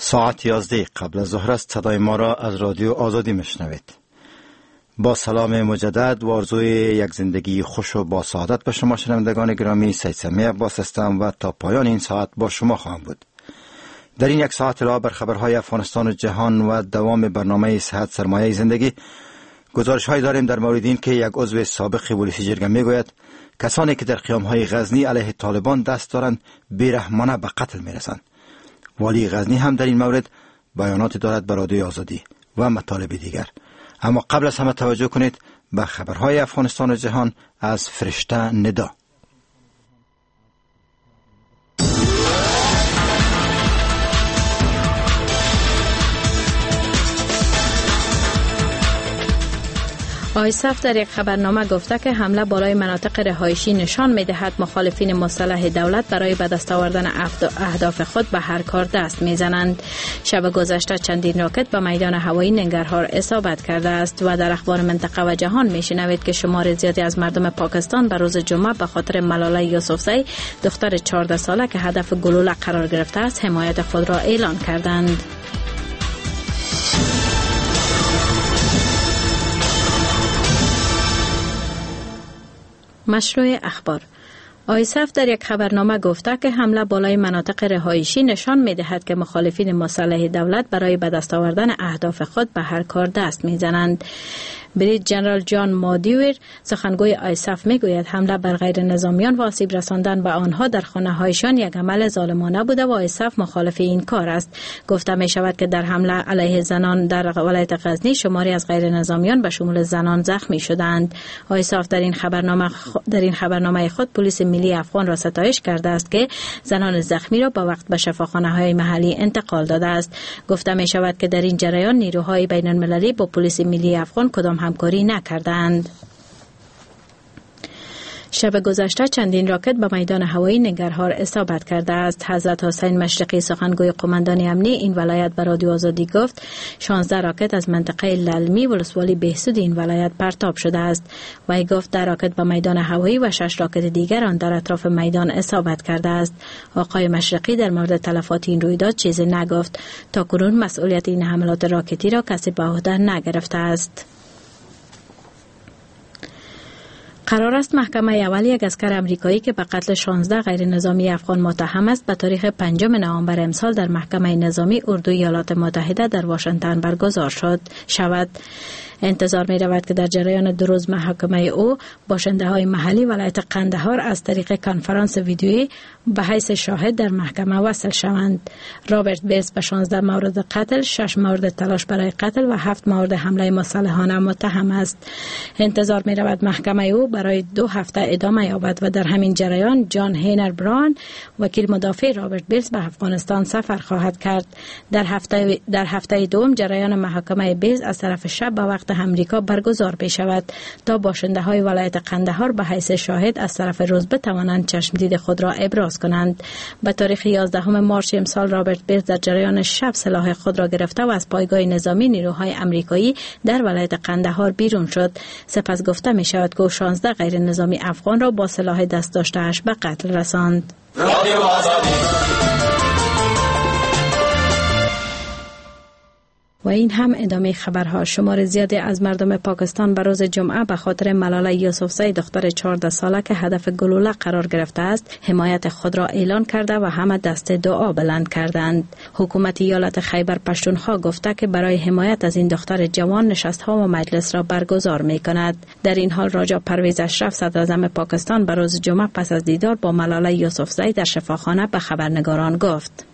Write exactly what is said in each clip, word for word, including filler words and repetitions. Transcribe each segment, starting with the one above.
ساعت یازده قبل از ظهر است. صدای ما را از رادیو آزادی میشنوید. با سلام مجدد و آرزوی یک زندگی خوش و با سعادت به شما شنوندگان گرامی، سید سمیع عباس هستم و تا پایان این ساعت با شما خواهم بود. در این یک ساعت را بر خبرهای افغانستان و جهان و دوام برنامه صحت سرمایه زندگی گزارش های داریم در مورد این که یک عضو سابق پلیس جرگه میگوید کسانی که در قیام های غزنی علیه طالبان دست دارند بیرحمانه به قتل میرسند. والی غزنی هم در این مورد بیانات دارد بر رادیو آزادی و مطالب دیگر. اما قبل از همه توجه کنید به خبرهای افغانستان و جهان از فرشته ندا. آیسف در یک خبرنامه گفته که حمله بالای مناطق رهایشی نشان می‌دهد مخالفین مسلح دولت برای به دست آوردن اهداف خود به هر کار دست می‌زنند. شب گذشته چندین راکت به میدان هوایی ننگرهار اصابت کرده است و در اخبار منطقه و جهان می‌شنوید که شمار زیادی از مردم پاکستان به روز جمعه به خاطر ملاله یوسفزئی دختر چهارده ساله که هدف گلوله قرار گرفته است حمایت خود را اعلان کردند. مشروع اخبار. آیسف در یک خبرنامه گفته که حمله بالای مناطق رهایشی نشان می‌دهد که مخالفین مسلح دولت برای به دست آوردن اهداف خود به هر کار دست می‌زنند. بریج جنرال جان مادیویر سخنگوی آیسف میگوید حمله بر غیر نظامیان و آسیب رساندن به آنها در خانه‌هایشان یک عمل ظالمانه بوده و آیسف مخالف این کار است. گفته می شود که در حمله علیه زنان در ولایت غزنی شماری از غیر نظامیان به شمول زنان زخمی شدند. آیسف در این خبرنامه در این خبرنامه خود پلیس ملی افغان را ستایش کرده است که زنان زخمی را به وقت به شفاخانه‌های محلی انتقال داده است. گفته می شود که در این جریان نیروهای بین‌المللی با پلیس ملی افغان کدام همکاری نکردند. شب گذشته چندین راکت به میدان هوایی ننگرهار اصابت کرده است. حضرت حسین مشرقی سخنگوی قماندان امنی این ولایت به رادیو آزادی گفت شانزده راکت از منطقه للمی ولسوالی بهسود این ولایت پرتاب شده است. وی گفت در راکت به میدان هوایی و شش راکت دیگر آن در اطراف میدان اصابت کرده است. آقای مشرقی در مورد تلفات این رویداد چیزی نگفت. تاکنون مسئولیت این حملات راکتی را کسی به عهده نگرفته است. قرار است محکمه اول یک عسکر امریکایی که به قتل شانزده غیر نظامی افغان متهم است به تاریخ پنجم نوامبر امسال در محکمه نظامی اردو ایالات متحده در واشنگتن برگزار شد شود. انتظار می رود که در جریان دو روز محاکمه او باشنده های محلی ولایت قندهار از طریق کنفرانس ویدیویی به حیث شاهد در محکمه وصل شوند. رابرت بیرز به شانزده مورد قتل، شش مورد تلاش برای قتل و هفت مورد حمله مسلحانه متهم است. انتظار می رود محکمه او برای دو هفته ادامه یابد و در همین جریان جان هینر براون وکیل مدافع رابرت بیرز به افغانستان سفر خواهد کرد. در هفته در هفته دوم جریان محاکمه بیرز از طرف شب به وقت امریکا برگزار می شود تا باشنده های ولایت قندهار به حیث شاهد از طرف روز بتوانند چشم دید خود را ابراز کنند. به تاریخ یازدهم مارس امسال رابرت بیرز در جریان شب سلاح خود را گرفته و از پایگاه نظامی نیروهای آمریکایی در ولایت قندهار بیرون شد. سپس گفته می شود که شانزده غیر نظامی افغان را با سلاح دست داشته‌اش به قتل رساند. و این هم ادامه خبرها. شمار زیادی از مردم پاکستان به روز جمعه به خاطر ملاله یوسفزئی دختر چهارده ساله که هدف گلوله قرار گرفته است حمایت خود را اعلان کرده و همه دست دعا بلند کردند. حکومت ایالت خیبر پشتونخوا گفته که برای حمایت از این دختر جوان نشست‌ها و مجلس را برگزار می‌کند. در این حال راجا پرویز اشرف صدر اعظم پاکستان به روز جمعه پس از دیدار با ملاله یوسفزئی در شفاخانه به خبرنگاران گفت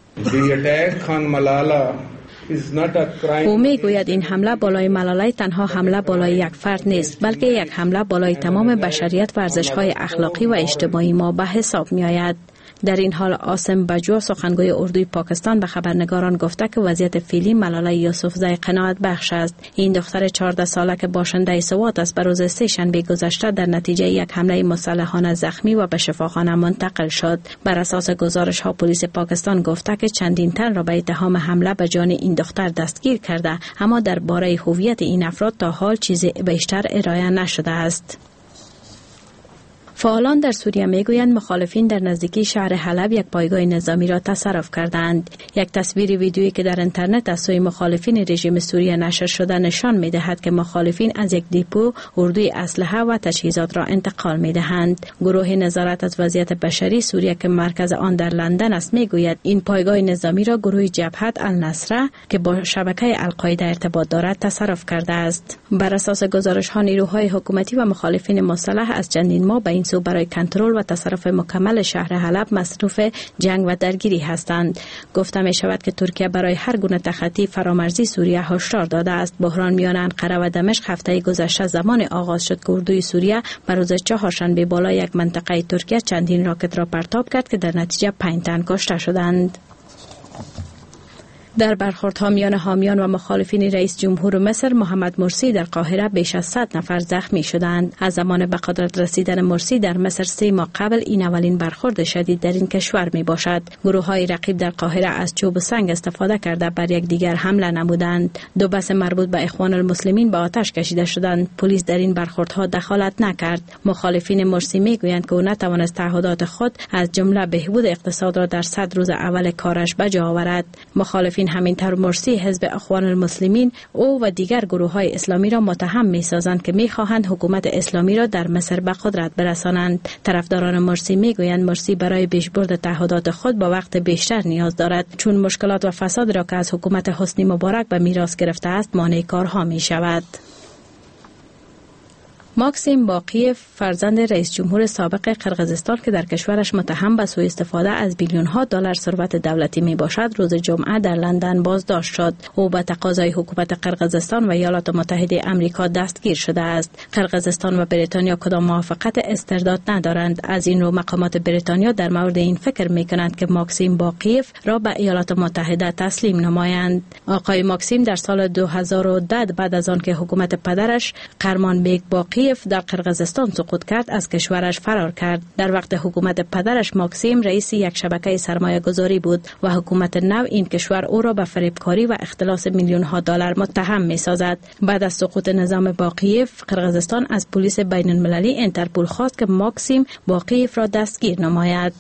او می گوید این حمله بالای ملاله تنها حمله بالای یک فرد نیست بلکه یک حمله بالای تمام بشریت و ارزش‌های اخلاقی و اجتماعی ما به حساب می آید. در این حال عاصم بجوا سخنگوی اردوی پاکستان به خبرنگاران گفته که وضعیت فعلی ملاله یوسفزئی قناعت بخش است. این دختر چهارده ساله که باشنده سوات است به روز سه شنبه گذشته در نتیجه یک حمله مسلحانه زخمی و به شفاخانه منتقل شد. بر اساس گزارش ها پلیس پاکستان گفته که چندین تن را به اتهام حمله به جان این دختر دستگیر کرده، اما درباره هویت این افراد تا حال چیزی بیشتر ارائه نشده است. فعالان در سوریه میگویند مخالفین در نزدیکی شهر حلب یک پایگاه نظامی را تصرف کردند. یک تصویر ویدیویی که در اینترنت از سوی مخالفین رژیم سوریه نشر شده نشان می‌دهد که مخالفین از یک دیپو اردوی اسلحه و تجهیزات را انتقال می‌دهند. گروه نظارت از وضعیت بشری سوریه که مرکز آن در لندن است میگوید این پایگاه نظامی را گروه جبهت النصره که با شبکه القاعده ارتباط دارد تصرف کرده است. بر اساس گزارش‌ها نیروهای حکومتی و مخالفین مسلح از چندین ماه به این سو برای کنترل و تصرف مکمل شهر حلب مصروف جنگ و درگیری هستند. گفته می شود که ترکیه برای هر گونه تخطی فرامرزی سوریه هشدار داده است. بحران میان انقره و دمشق هفته گذشته زمان آغاز شد که اردوی سوریه بر روز چهارشنبه بالای یک منطقه ترکیه چندین راکت را پرتاب کرد که در نتیجه پنج تن کشته شدند. در برخوردها میان حامیان و مخالفین رئیس جمهور مصر محمد مرسی در قاهره بیش از صد نفر زخمی شدند. از زمان به قدرت رسیدن مرسی در مصر سه ماه قبل این اولین برخورد شدید در این کشور می باشد. گروه های رقیب در قاهره از چوب و سنگ استفاده کرده بر یک دیگر حمله نمودند. دو بس مربوط به اخوان المسلمین به آتش کشیده شدند. پلیس در این برخوردها دخالت نکرد. مخالفین مرسی می گویند که او نتوانست تعهدات خود از جمله بهبود اقتصاد را در صد روز اول کارش به جا آورد. مخالفین همینطور مرسی حزب اخوان المسلمین او و دیگر گروه های اسلامی را متهم می سازند که می خواهند حکومت اسلامی را در مصر به قدرت برسانند. طرفداران مرسی می گویند مرسی برای پیشبرد تعهدات خود با وقت بیشتر نیاز دارد چون مشکلات و فساد را که از حکومت حسنی مبارک به میراث گرفته است مانع کارها می شود. ماکسیم باقیف فرزند رئیس جمهور سابق قرقیزستان که در کشورش متهم به سوء استفاده از بیلیون ها دلار ثروت دولتی می باشد روز جمعه در لندن بازداشت شد. او به تقاضای حکومت قرقیزستان و ایالات متحده آمریکا دستگیر شده است. قرقیزستان و بریتانیا کدام موافقت استرداد ندارند. از این رو مقامات بریتانیا در مورد این فکر می کنند که ماکسیم باقیف را به ایالات متحده تسلیم نمایند. آقای ماکسیم در سال دو هزار و ده بعد از آن که حکومت پدرش قرمان بیگ باقی در قرقیزستان سقوط کرد از کشورش فرار کرد. در وقت حکومت پدرش ماکسیم رئیس یک شبکه سرمایه گذاری بود و حکومت نو این کشور او را به فریبکاری و اختلاس میلیون ها دلار متهم می سازد. بعد از سقوط نظام باقیف قرقیزستان از پلیس بین المللی اینترپول خواست که ماکسیم باقیف را دستگیر نماید.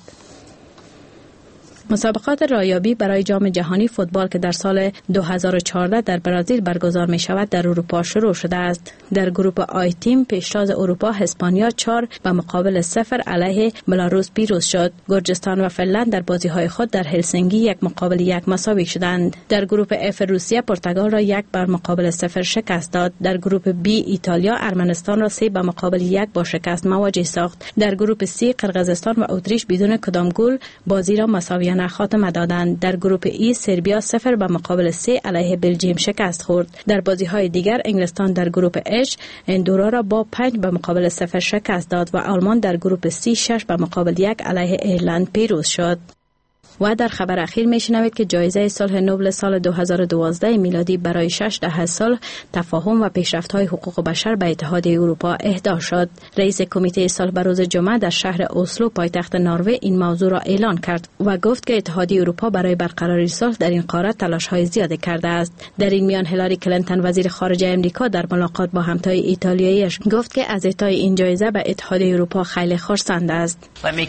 مسابقات رایابی برای جام جهانی فوتبال که در سال دو هزار و چهارده در برزیل برگزار می شود در اروپا شروع شده است. در گروپ آی تیم پیشتاز اروپا اسپانیا چهار به مقابل صفر علیه بلاروس پیروز شد. گرجستان و فنلند در بازی های خود در هلسینکی یک مقابل یک مساوی شدند. در گروپ اف روسیه پرتغال را یک بر مقابل صفر شکست داد. در گروپ بی ایتالیا ارمنستان را سه به مقابل یک با شکست مواجه ساخت. در گروپ سی قرقیزستان و اتریش بدون کدام گل بازی را مساویانه خاتمه دادند. در گروپ ای سربیا صفر به مقابل سه علیه بلژیم شکست خورد. در بازی های دیگر انگلستان در گروپ اچ اندورا را با پنج به مقابل صفر شکست داد و آلمان در گروپ سی شش به مقابل یک علیه ایرلند پیروز شد. و در خبر اخیر میشنوید که جایزه صلح نوبل سال دو هزار و دوازده میلادی برای شش دهه صلح، تفاهم و پیشرفت‌های حقوق بشر به اتحادیه اروپا اهدا شد. رئیس کمیته صلح به روز جمعه در شهر اسلو پایتخت نروژ این موضوع را اعلان کرد و گفت که اتحادیه اروپا برای برقراری صلح در این قاره تلاش‌های زیادی کرده است. در این میان هیلاری کلینتون وزیر خارجه آمریکا در ملاقات با همتای ایتالیاییش گفت که از اعطای این جایزه به اتحادیه اروپا خیلی خرسند است.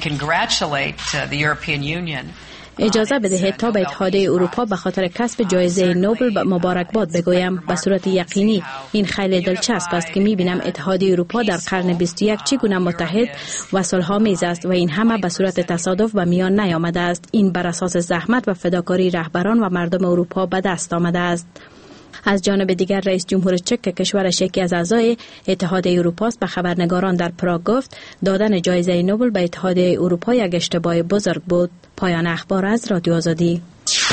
اجازه بدهید تا به اتحادیه اروپا به خاطر کسب جایزه نوبل مبارکباد بگویم. به صورت یقینی این خیلی دلچسب است که می‌بینم اتحادیه اروپا در قرن بیست و یک چگونه متحد و صلح‌آمیز است و این همه به صورت تصادف به میان نیامده است. این بر اساس زحمت و فداکاری رهبران و مردم اروپا به دست آمده است. از جانب دیگر رئیس جمهور چک که کشورش یکی از اعضای اتحادیه اروپا است به خبرنگاران در پراگ گفت دادن جایزه نوبل به اتحادیه اروپا یک اشتباه بزرگ بود. پایان اخبار از رادیو آزادی.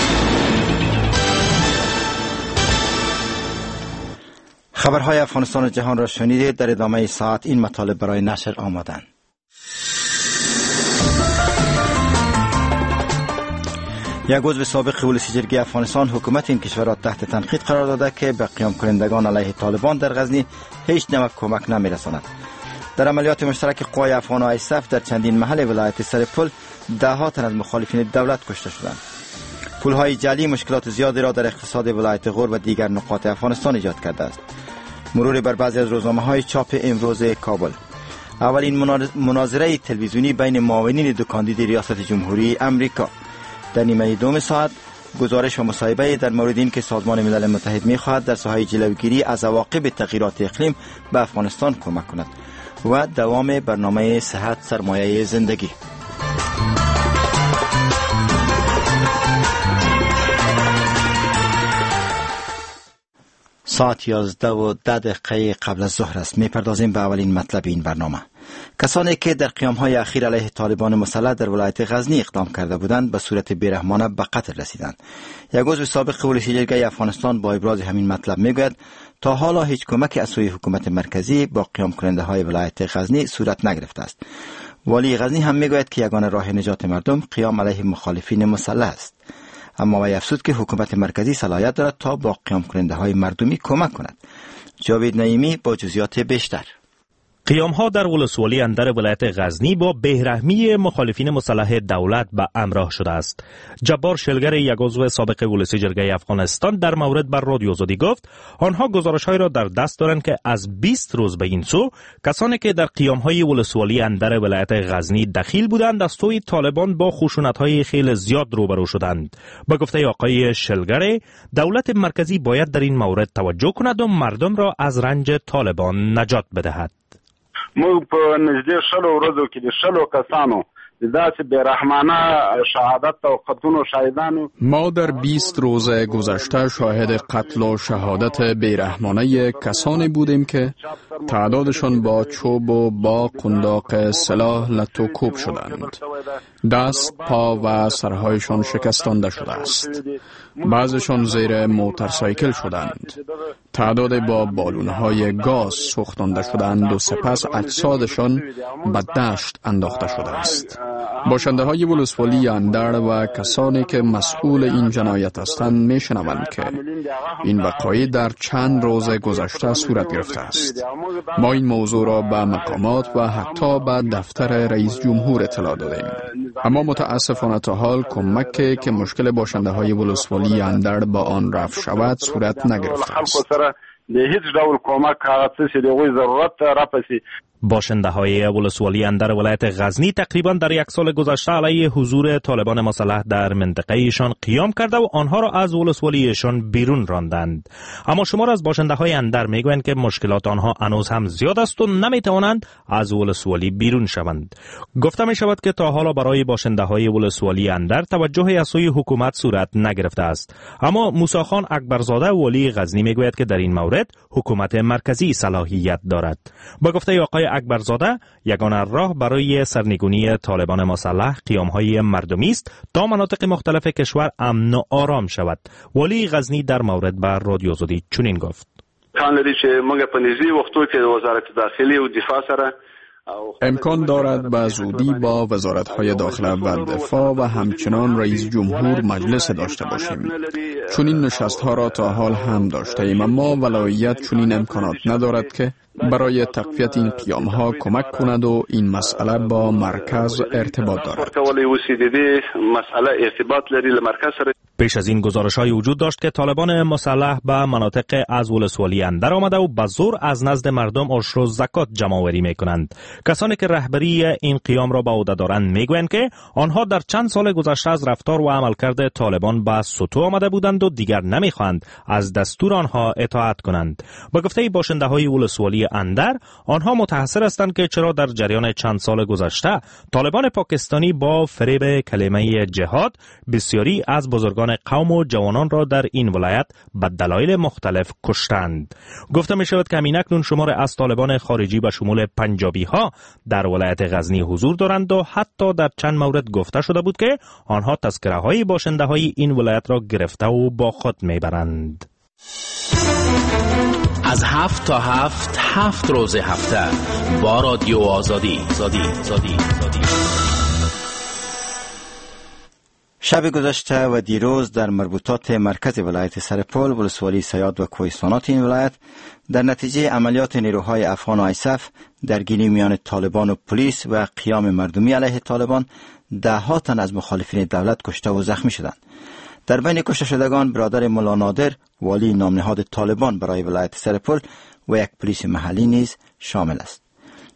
خبرهای افغانستان و جهان را شنیدید. در ادامه ساعت این مطالب برای نشر آمدند. یک عضو سابق ولسی جرگه افغانستان حکومت این کشور را تحت تنقید قرار داده که به قیام کنندگان علیه طالبان در غزنی هیچ نوع کمک نمی‌رساند. در عملیات مشترک قوای افغان و آیسف در چندین محل ولایت سرپل ده ها تن از مخالفین دولت کشته شدند. پولهای جعلی مشکلات زیادی را در اقتصاد ولایت غور و دیگر نقاط افغانستان ایجاد کرده است. مرور بر بعضی از روزنامه‌های چاپ امروز کابل. اولین مناظره تلویزیونی بین معاونین دو کاندید ریاست جمهوری امریکا. در نیمه دوم ساعت گزارش و مصاحبه در مورد این که سازمان ملل متحد می‌خواهد در ساحه جلوگیری از عواقب تغییرات اقلیم به افغانستان کمک کند و دوام برنامه صحت سرمایه زندگی. ساعت یازده و ده دقیقه قبل از ظهر است. می‌پردازیم به اولین مطلب این برنامه. کسانی که در قیام‌های اخیر علیه طالبان مسلح در ولایت غزنی اقدام کرده بودند به صورت بیرحمانه به قتل رسیدند. یک عضو سابق ولسی جرگه افغانستان با ابراز همین مطلب میگوید تا حالا هیچ کمکی از سوی حکومت مرکزی با قیام کننده های ولایت غزنی صورت نگرفته است. والی غزنی هم میگوید که یگانه راه نجات مردم قیام علیه مخالفین مسلح است. اما وی افزود که حکومت مرکزی صلاحیت دارد تا با قیام کننده های مردمی کمک کند. جاوید نعیمی با جزئیات بیشتر. قیام‌ها در ولسوالی اندر ولایت غزنی با بیرحمی مخالفین مسلح دولت به همراه شده است. جبار شلگر، یک عضو سابق ولسی جرگه افغانستان، در مورد بر رادیو آزادی گفت آنها گزارش‌های را در دست دارند که از بیست روز به این سو کسانی که در قیام‌های ولسوالی اندر ولایت غزنی دخیل بودند از سوی طالبان با خشونت‌های خیلی زیاد روبرو شدند. به گفته آقای شلگر، دولت مرکزی باید در این مورد توجه کند و مردم را از رنج طالبان نجات بدهد. موږ په نږدې شلو ورځو کې د شلو کسانو داسې بیرحمانه شهادت او قتلونو شاهدانو ما در بیست روز گذشته شاهد قتل و شهادت بیرحمانه کسانی بودیم که تعدادشان با چوب و با قنداق سلاح لط و کوب شدند. دست، پا و سرهایشان شکستانده شده است. بعضشان زیر موتورسایکل شدند. تعداد با بالونهای گاز سوختانده شدند و سپس اجسادشان به دشت انداخته شده است. باشنده های ولسوالی اندر و کسانی که مسئول این جنایت هستند میشنوند که این وقایع در چند روز گذشته صورت گرفته است. ما این موضوع را به مقامات و حتی به دفتر رئیس جمهور اطلاع دادیم، اما متاسفانه تا حال کمکی که مشکل باشنده های ولسوالی اندر با آن رفع شود صورت نگرفته است. باشنده های ولسوالی اندر ولایت غزنی تقریبا در یک سال گذشته علیه حضور طالبان مسلح در منطقه ایشان قیام کرده و آنها را از ولسوالیشان بیرون راندند. اما شمار از باشنده های اندر میگویند که مشکلات آنها هنوز هم زیاد است و نمیتوانند از ولسوالی بیرون شوند. گفته می شود که تا حالا برای باشنده های ولسوالی اندر توجهی از سوی حکومت صورت نگرفته است. اما موسی خان اکبرزاده والی غزنی میگوید که در این مورد حکومت مرکزی صلاحیت دارد. با گفته آقای اکبرزاده، یگانه راه برای سرنگونی طالبان مسلح قیام‌های مردمی است تا مناطق مختلف کشور امن و آرام شود. والی غزنی در مورد بر رادیو آزادی چنین گفت: امکان دارد به زودی با وزارت‌های داخله و دفاع و همچنان رئیس جمهور مجلس داشته باشیم. چون این نشست‌ها را تا حال هم داشته ایم، اما ولایت چون این امکانات ندارد که برای تقویت این قیام‌ها کمک کند و این مسئله با مرکز ارتباط دارد. پیش از این گزارش‌های وجود داشت که طالبان مسلح به مناطق از ولسوالی اندر آمده و به زور از نزد مردم عشر و زکات جمع‌آوری می‌کنند. کسانی که رهبری این قیام را به عهده دارند می‌گویند که آنها در چند سال گذشته از رفتار و عملکرد طالبان به سطوح آمده بودند و دیگر نمی‌خواهند از دستور آنها اطاعت کنند. با گفته باشنده‌های ولسوالی اندر، آنها متحسر هستند که چرا در جریان چند سال گذشته طالبان پاکستانی با فریب کلمه جهاد بسیاری از بزرگان قوم و جوانان را در این ولایت به دلایل مختلف کشتند. گفته می شود که همین اکنون شمار از طالبان خارجی به شمول پنجابی ها در ولایت غزنی حضور دارند و حتی در چند مورد گفته شده بود که آنها تذکره های باشنده های این ولایت را گرفته و با خود می برند. از هفت تا هفت هفت روز هفته با رادیو آزادی زادی زادی زادی. شب گذشته و دیروز در مربوطات مرکز ولایت سرپل، ولسوالی سیاد و کوهستانات این ولایت در نتیجه عملیات نیروهای افغان و آیسف درگیری میان طالبان و پلیس و قیام مردمی علیه طالبان، ده ها تن از مخالفین دولت کشته و زخمی شدند. در بین کشته شدگان برادر مولا نادر، والی نامنهاد طالبان برای ولایت سرپل و یک پلیس محلی نیز شامل است.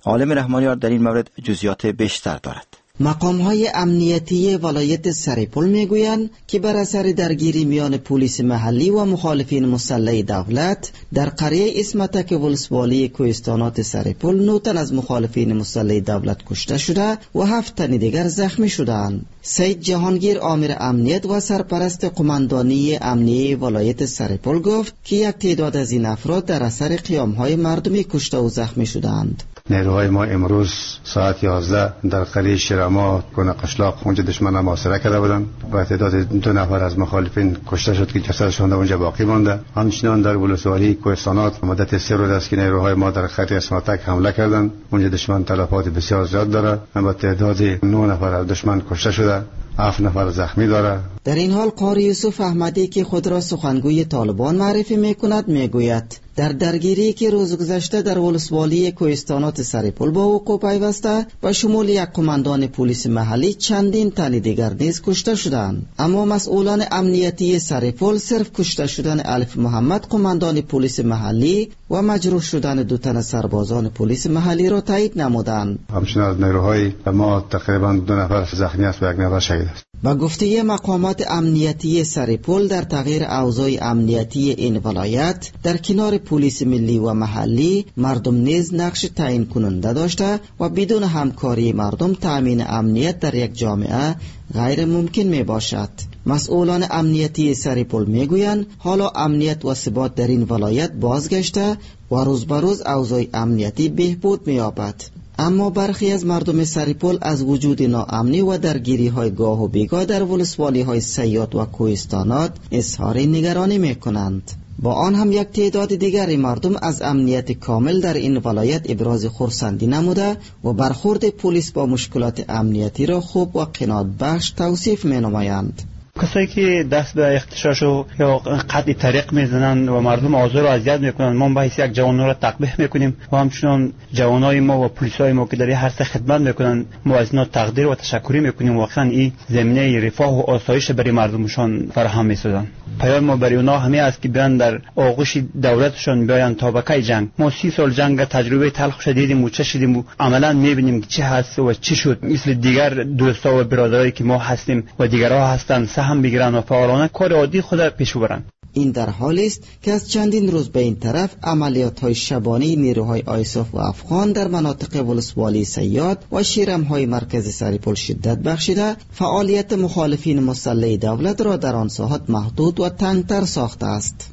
عالم رحمانیار در این مورد جزئیات بیشتر دارد. مقام‌های امنیتی ولایت سرپل میگویند که بر اثر درگیری میان پلیس محلی و مخالفین مسلح دولت در قریه اسمتک ولسوالی کوهستانات سرپل نه تن از مخالفین مسلح دولت کشته شده و هفت تن دیگر زخمی شدند. سید جهانگیر آمر امنیت و سرپرست قماندانی امنیه ولایت سرپل گفت که یک تعداد از این افراد در اثر قیام‌های مردمی کشته و زخمی شدند. نیروهای ما امروز ساعت یازده در قریه شیراما کنه قشلاق اونجا دشمن محاصره کرده بودند و تعداد دو نفر از مخالفین کشته شد که جسدشان اونجا باقی مانده. همچنین در ولسوالی کوهستانات مدت سه روز است که نیروهای ما در قریه اسمتک حمله کردند. اونجا دشمن تلفات بسیار زیاد داره و تعداد نه نفر از دشمن کشته شده، هفت نفر زخمی داره. در این حال قاری یوسف احمدی که خود را سخنگوی طالبان معرفی میکند میگوید در درگیری که روز گذشته در ولسوالی کوهستانات سرپل با وقوع پیوسته و شمول یک قماندان پلیس محلی چندین تن دیگر نیز کشته شدند، اما مسئولان امنیتی سرپل صرف کشته شدن الف محمد قماندان پلیس محلی و مجروح شدن دو تن سربازان پلیس محلی را تایید نمودند. همچنین از نیروهای ما تقریبا دو نفر زخمی است و یک نفر شهید است. با گفته مقامات امنیتی سرپل در تغییر اوضاع امنیتی این ولایت در کنار پلیس ملی و محلی مردم نیز نقش تعیین کننده داشته و بدون همکاری مردم تأمین امنیت در یک جامعه غیر ممکن می باشد. مسئولان امنیتی سرپل می گویند حالا امنیت و ثبات در این ولایت بازگشته و روز به روز اوضاع امنیتی بهبود می یابد. اما برخی از مردم سرپل از وجود ناامنی و درگیری های گاه و بیگاه در ولسوالی های سیاد و کوهستانات اظهار نگرانی می کنند. با آن هم یک تعداد دیگر مردم از امنیت کامل در این ولایت ابراز خرسندی نموده و برخورد پلیس با مشکلات امنیتی را خوب و قناعت بخش توصیف می نمایند. کسایی که دست به اختشاش و یا قطع طریق میزنن و مردم آزار و اذیت میکنن، ما به حیث یک جوان را تقبیح میکنیم و همچنان جوانای ما و پلیسای ما که در هر سه خدمت میکنن ما از اینا تقدیر و تشکری میکنیم. واقعا این زمینه رفاه و آسایش برای مردمشان فراهم میسازن. پیام ما برای اونا همه است که بیان در آغوش دولتشان بیان تا بقای جنگ. ما سی سال جنگ تجربه تلخ دیدیم و چه شدیم و عملا میبینیم که چه هست و چه شد. مثل دیگر دوستا و برادرایی که ما هستیم و دیگرها هستن سهم بگیرن و فعالانه کار عادی خود پیش ببرن. این در حالی است که از چندین روز به این طرف عملیات های شبانه نیروهای آیساف و افغان در مناطق ولسوالی سیاد و شیرم های مرکز سرپل شدت بخشیده فعالیت مخالفین مسلح دولت را در آن ساحات محدود و تنگتر ساخته است.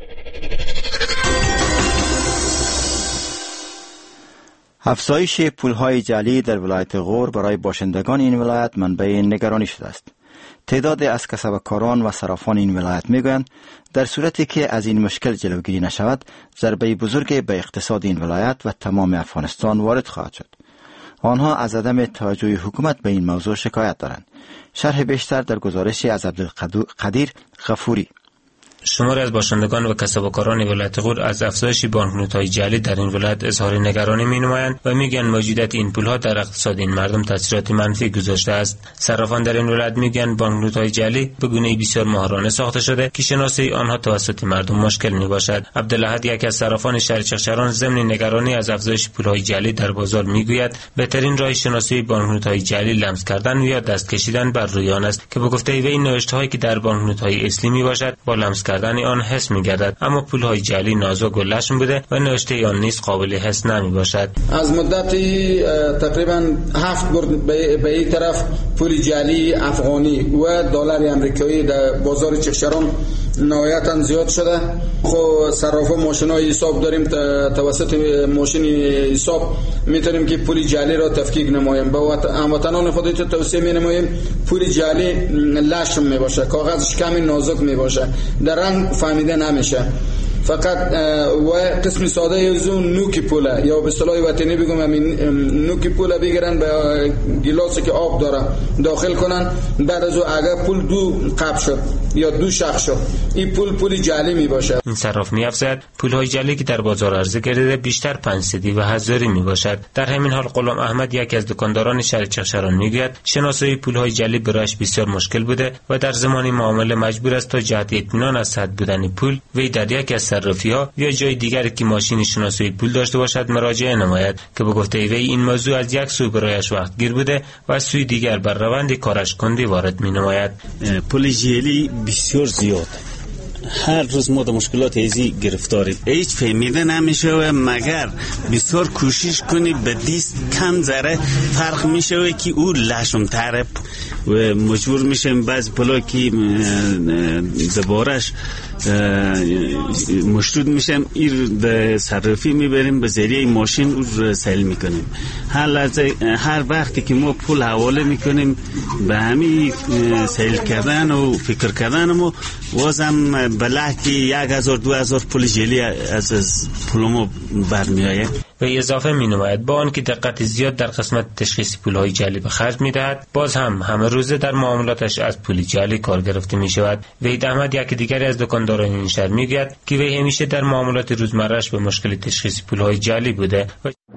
افزایش پولهای جعلی در ولایت غور برای باشندگان این ولایت منبع نگرانی شده است. تعداد از کسبکاران و صرافان این ولایت میگویند در صورتی که از این مشکل جلوگیری نشود ضربه بزرگی به اقتصاد این ولایت و تمام افغانستان وارد خواهد شد. آنها از عدم توجه حکومت به این موضوع شکایت دارند. شرح بیشتر در گزارشی از عبدالقدیر غفوری. شماری از باشندگان و کسبکاران ولایت غور از افزایش بانکنوت‌های جعلی در این ولایت اظهار نگرانی می‌نمایند و میگن موجودیت این پول‌ها در اقتصاد این مردم تاثیرات منفی گذاشته است. صرافان در این ولایت میگن بانکنوت‌های جعلی به گونه‌ای بسیار ماهرانه ساخته شده که شناسایی آنها توسط مردم مشکل میباشد. عبدالاحد یک از صرافان شهر چغچران ضمن نگرانی از افزایش پول‌های جعلی در بازار میگوید بهترین راه شناسایی بانکنوت‌های جعلی لمس کردن یا دست کشیدن بر روی آن است که به گفته وی نوشته‌هایی که در بانکنوت‌های اصلی میباشد با لمس کردن آن حس می‌گردد، اما پول‌های جعلی نازک و لشم بوده و نوشته آن نیز قابل حس نمی‌باشد. از مدتی تقریبا هفت برد به این طرف پول جعلی افغانی و دلار آمریکایی در بازار چغچران نهایتاً زیاد شده. خب صرافا ماشین‌های حساب داریم، توسط ماشین حساب می‌تونیم که پول جعلی را تفکیک نماییم. با هموطنان خودت توصیه می‌نماییم پول جعلی لشم می‌باشه، کاغذش کمی نازک می‌باشه، در رنگ فهمیده نمیشه. فقط و قسم ساده از اون نوک پوله یا به اصطلاح وطنی بگم همین نوک پوله بگیرن به گلاسی که آب داره داخل کنن، بعد از اون اگه پول دو قاب شد یا دو شخص این پول پول جعلی می باشد. این صراف می افزاید پولهای جعلی که در بازار عرضه گردیده بیشتر پنج صدی و هزاری می باشد. در همین حال غلام احمد یکی از دکانداران شهر چغچران میگوید شناسایی پولهای جعلی برایش بسیار مشکل بوده و در زمانی معامله مجبور است تا جهت اطمینان از صحت بودن پول وی در یکی از صرافی‌ها یا جای دیگری که ماشین شناسایی پول داشته باشد مراجعه نماید که به گفته وی این موضوع از یک سو برایش وقت گیر بوده و از سوی دیگر بر روند کارش کندی وارد می نماید. پول جعلی بسیار زیاد، هر روز ما در مشکلات ایزی گرفتاریم، هیچ فهمیده نمیشه و مگر بسیار کوشش کنی به دیست کم ذره فرق میشه که او لشم تره و مجبور میشیم بعض پولا که دبارش مشدود میشیم ایر صرافی میبریم به ذریعه ماشین او رو سیل میکنیم. هر وقتی که ما پول حواله میکنیم به همین سیل کردن و فکر کردن ما وازم بله که یک هزار دو هزار پول جعلی از از پولمو برمی آید. و اضافه می نماید با آنکه دقت زیاد در قسمت تشخیص پولهای جعلی به خرج می دهد، باز هم همه روزه در معاملاتش از پول جعلی کار گرفته می شود. وحید احمد یک دیگری از دکانداران این شهر می گوید که وی همیشه در معاملات روزمره‌اش به مشکل تشخیص پولهای جعلی بوده.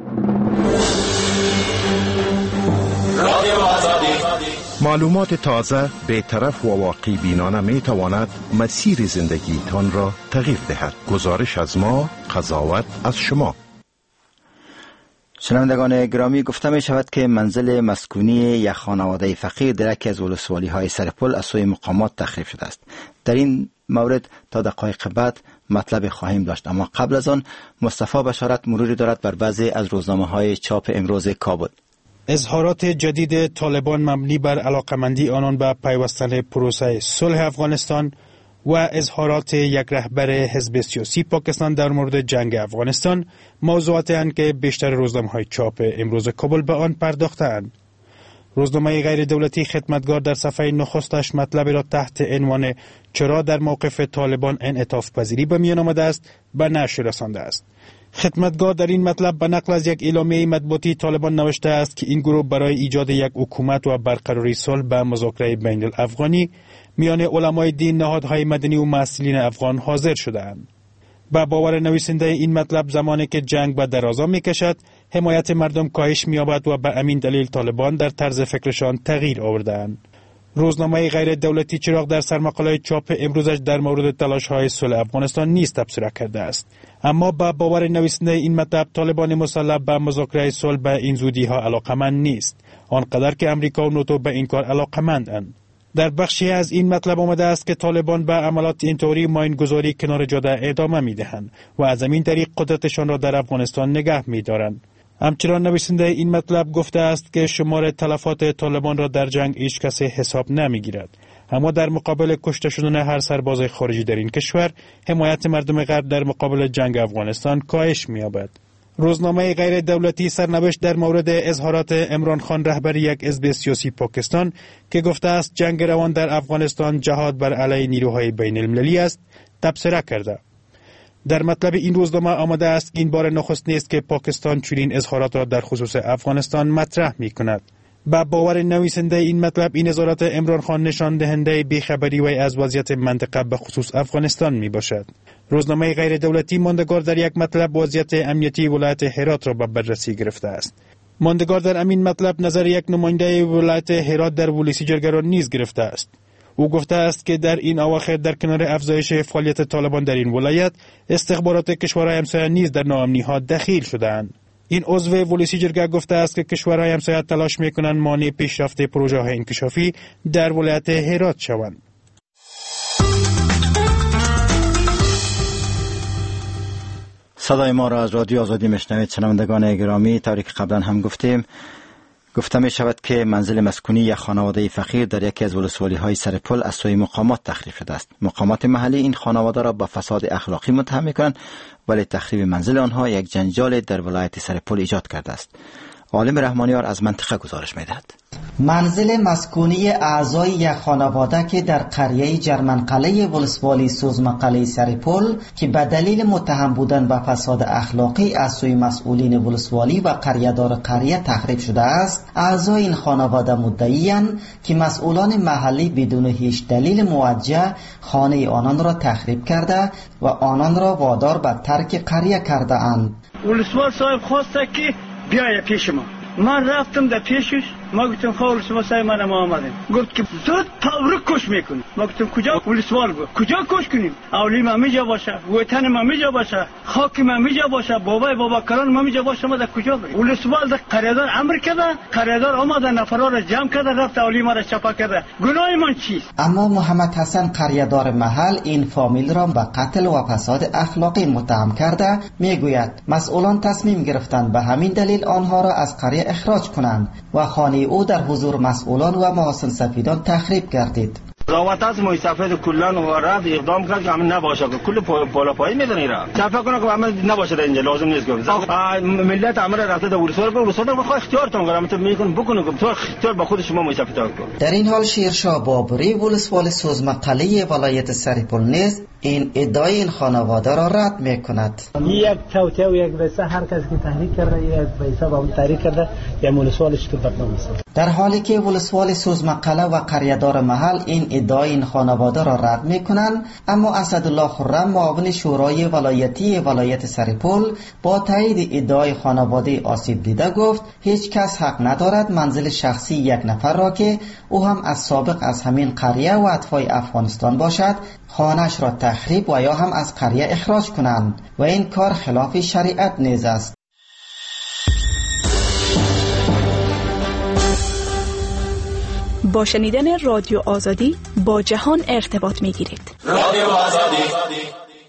معلومات تازه به طرف و واقعی بینانه می تواند مسیر زندگی تان را تغییر دهد. گزارش از ما، قضاوت از شما. شنوندگان گرامی، گفته می شود که منزل مسکونی یک خانواده فقیر در یکی از ولسوالی های سرپل از سوی مقامات تخریب شده است. در این مورد تا دقایق بعد مطلب خواهیم داشت، اما قبل از آن مصطفی بشارت مروری دارد بر بعضی از روزنامه های چاپ امروز کابل. اظهارات جدید طالبان مبنی بر علاقمندی آنان به پیوستن پروسه صلح افغانستان و اظهارات یک رهبر حزب سیاسی پاکستان در مورد جنگ افغانستان موضوعاتی هستند که بیشتر روزنامه‌های چاپ امروز کابل به آن پرداخته‌اند. روزنامه غیر دولتی خدمتگار در صفحه نخستش مطلب را تحت عنوان چرا در موقف طالبان انعطاف پذیری به میان آمده است به نشر رسانده است. خدمتگار در این مطلب به نقل از یک اعلامیه مطبوعاتی طالبان نوشته است که این گروه برای ایجاد یک حکومت و برقراری صلح به مذاکره بین الافغانی میان علمای دین، نهادهای مدنی و مسئولین افغان حاضر شده‌اند. با باور نویسنده این مطلب زمانی که جنگ به درازا می‌کشد، حمایت مردم کاهش می‌یابد و به همین دلیل طالبان در طرز فکرشان تغییر آورده‌اند. روزنامه غیر دولتی چراغ در سرمقاله چاپ امروزش در مورد تلاش‌های صلح افغانستان نیز تبصره کرده است. اما با باور نویسنده این مطلب طالبان مسلح به مذاکره صلح به این زودی‌ها علاقمند نیست، آنقدر که امریکا و ناتو به این کار علاقمندند. در بخشی از این مطلب آمده است که طالبان به عملات اینطوری ماینگذاری کنار جاده ادامه می‌دهند و از این طریق قدرتشان را در افغانستان نگه می‌دارند. همچنان نویسنده این مطلب گفته است که شمار تلفات طالبان را در جنگ هیچ کسی حساب نمی‌گیرد، اما در مقابل کشته شدن هر سرباز خارجی در این کشور، حمایت مردم غرب در مقابل جنگ افغانستان کاهش می‌یابد. روزنامه غیر دولتی سرنوشت در مورد اظهارات عمران خان رهبر یک حزب سیاسی پاکستان که گفته است جنگ روان در افغانستان جهاد بر علیه نیروهای بین المللی است، تبصره کرده. در مطلب این روزنامه آمده است که این بار نخست نیست که پاکستان چنین اظهارات را در خصوص افغانستان مطرح می کند. با باور نویسنده این مطلب این اظهارات عمران خان نشان دهنده بیخبری وی از وضعیت منطقه به خصوص افغانستان می باشد. روزنامه غیر دولتی ماندگار در یک مطلب وضعیت امنیتی ولایت هرات را به بررسی گرفته است. ماندگار در همین مطلب نظر یک نماینده ولایت هرات در ولسی جرگران نیز گرفته است. او گفته است که در این اواخر در کنار افزایش فعالیت طالبان در این ولایت، استخبارات کشورهای همسایه نیز در ناامنی‌ها دخیل شده‌اند. این عضو ولسی جرگه گفته است که کشورهای همسایه تلاش می‌کنند مانع پیشرفت پروژه‌های انکشافی در ولایت هرات شوند. صدای ما را از رادیو آزادی میشنوید. شنوندگان گرامی، طوری که قبلا هم گفتیم، گفته می شود که منزل مسکونی یک خانواده فقیر در یکی از ولسوالی های سرپل از سوی مقامات تخریب شده است. مقامات محلی این خانواده را به فساد اخلاقی متهم می کنند، ولی تخریب منزل آنها یک جنجال در ولایت سرپل ایجاد کرده است. عالم رحمانیار از منطقه گزارش می‌دهد. منزل مسکونی اعضای یک خانواده که در قریه جرمنقله ولسوالی سوزمقله سرپل که به دلیل متهم بودن به فساد اخلاقی از سوی مسئولین ولسوالی و قریه‌دار قریه تخریب شده است، اعضای این خانواده مدعی‌اند که مسئولان محلی بدون هیچ دلیل موجه خانه آنان را تخریب کرده و آنان را وادار به ترک قریه کرده اند. ولسوال صاحب خواسته که بیایه پیش ما. من رفتم در پیشش، ما گفتم خواه ولسوال صاحب من ما آمدیم. گفت که زود تبرک کش میکنیم. ما گفتم کجا؟ ولسوال گفت کجا کش کنیم؟ اولی ما میجا باشه، وطن ما میجا باشه، خاک ما میجا باشه، بابای بابا کران ما میجا باشه، ما در کجا بریم؟ ولسوال در قریه‌دار امر کرده، قریه‌دار آمده نفرا را جمع کرده رفت اولی ما را چپا کرده. گناه من چیست؟ اما محمد حسن قریه‌دار محل این فامیل را به قتل و فساد اخلاقی متهم کرده، میگوید مسئولان تصمیم گرفتند به همین دلیل آنها را از قریه اخراج کنند و خانه او در حضور مسئولان و محاسن سفیدان تخریب گردید. قضاوت از محیط سفید کلان و رد اقدام کرد که همین نباشه که کل بالا پایی میدونی را چفه کنه که همین نباشه در اینجا لازم نیست که ملت امر رفته در ولسوال به ولسوال بخواه اختیارتون کنم تو میکنم بکنه که تو اختیار با خود شما محیط سفید کن. در این حال شیرشاه بابری ولسوال سوزمقله ولایت سرپل نیز این ادعای این خانواده را رد میکند. یک توته و یک بسه هر کسی که تحریک کرده یک بسه با تحریک کرده یا ولسوالش تو بدنام است. در حالی که ولسوال سوزمقله و قریه‌دار محل این ادعای این خانواده را رد میکنند، اما اسدالله خرم معاون شورای ولایتی ولایت سرپل با تایید ادعای خانواده آسیب دیده گفت هیچ کس حق ندارد منزل شخصی یک نفر را که او هم از سابق از همین قریه و اطفای افغانستان باشد خانه‌اش را تخریب و یا هم از قریه اخراج کنند و این کار خلاف شریعت نیز است. با شنیدن رادیو آزادی با جهان ارتباط می‌گیرید. رادیو آزادی.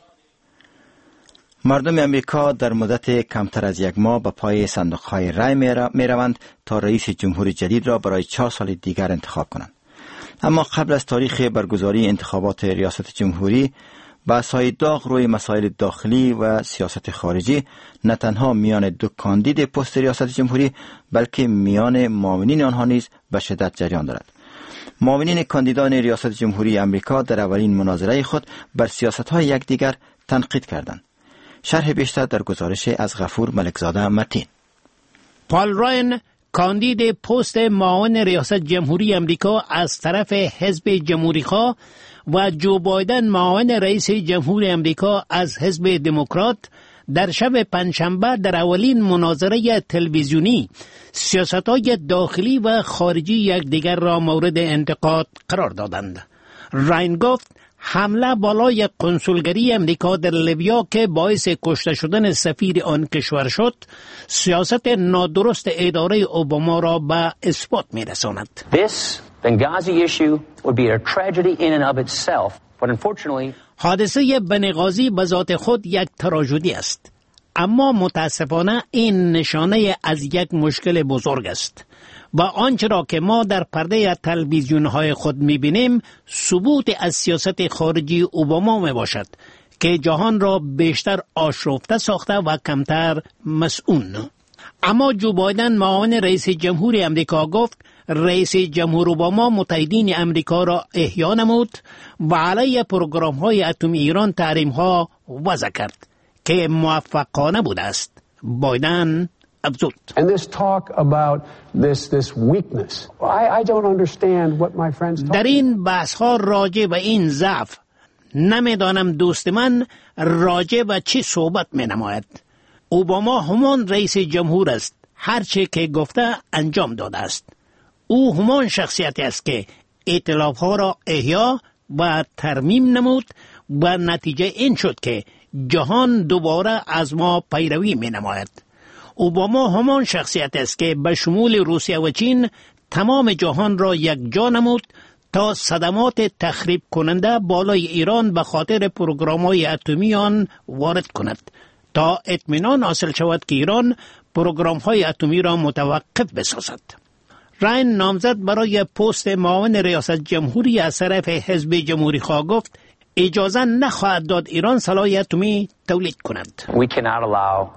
مردم امریکا در مدت کمتر از یک ماه به پای صندوق‌های رای می‌روند تا رئیس جمهور جدید را برای چهار سال دیگر انتخاب کنند. اما قبل از تاریخ برگزاری انتخابات ریاست جمهوری، بحث‌های داغ روی مسائل داخلی و سیاست خارجی نه تنها میان دو کاندید پست ریاست جمهوری بلکه میان معاونین آنها نیز به شدت جریان دارد. معاونین کاندیدان ریاست جمهوری امریکا در اولین مناظره خود بر سیاست‌های یکدیگر تنقید کردند. شرح بیشتر در گزارش از غفور ملکزاده متین. پال راین کاندید پست معاون ریاست جمهوری امریکا از طرف حزب جمهوری‌خواه و جو بایدن معاون رئیس جمهور امریکا از حزب دموکرات در شب پنجشنبه در اولین مناظره تلویزیونی سیاست‌های داخلی و خارجی یکدیگر را مورد انتقاد قرار دادند. راین گفت حمله بالای کنسولگری امریکا در لیبیا که باعث کشته شدن سفیر آن کشور شد، سیاست نادرست اداره اوباما را به اثبات می‌رساند. This Benghazi issue would be a tragedy in and of itself, but unfortunately حادثه بنغازی به ذات خود یک تراژدی است، اما متاسفانه این نشانه از یک مشکل بزرگ است و آنچه را که ما در پرده تلویزیون‌های خود می‌بینیم ثبوت از سیاست خارجی اوباما میباشد که جهان را بیشتر آشفته ساخته و کمتر مسئول. اما جو بایدن معاون رئیس جمهور امریکا گفت رئیس جمهور اوباما متحدین امریکا را احیا نمود و علیه پروگرام‌های اتمی ایران تحریم‌ها وضع کرد که موفقانه بوده است. بایدن افزود. And this talk about this this weakness. I I don't understand what my friends. در این بحث‌ها راجع به این ضعف نمیدانم دوست من راجع به چی صحبت می‌نماید. اوباما همان رئیس جمهور است، هر چه که گفته انجام داده است. او همان شخصیتی است که ائتلاف‌ها را احیا و ترمیم نمود و نتیجه این شد که جهان دوباره از ما پیروی می‌نماید. اوباما همان شخصیت است که به شمول روسیه و چین تمام جهان را یک جا نمود تا صدمات تخریب کننده بالای ایران به خاطر پروگرام‌های اتمی آن وارد کند تا اطمینان حاصل شود که ایران پروگرام‌های اتمی را متوقف بسازد. راین نامزد برای پست معاون ریاست جمهوری از طرف حزب جمهوری خواه گفت اجازه نخواهد داد ایران سلاح اتمی تولید کند. We cannot allow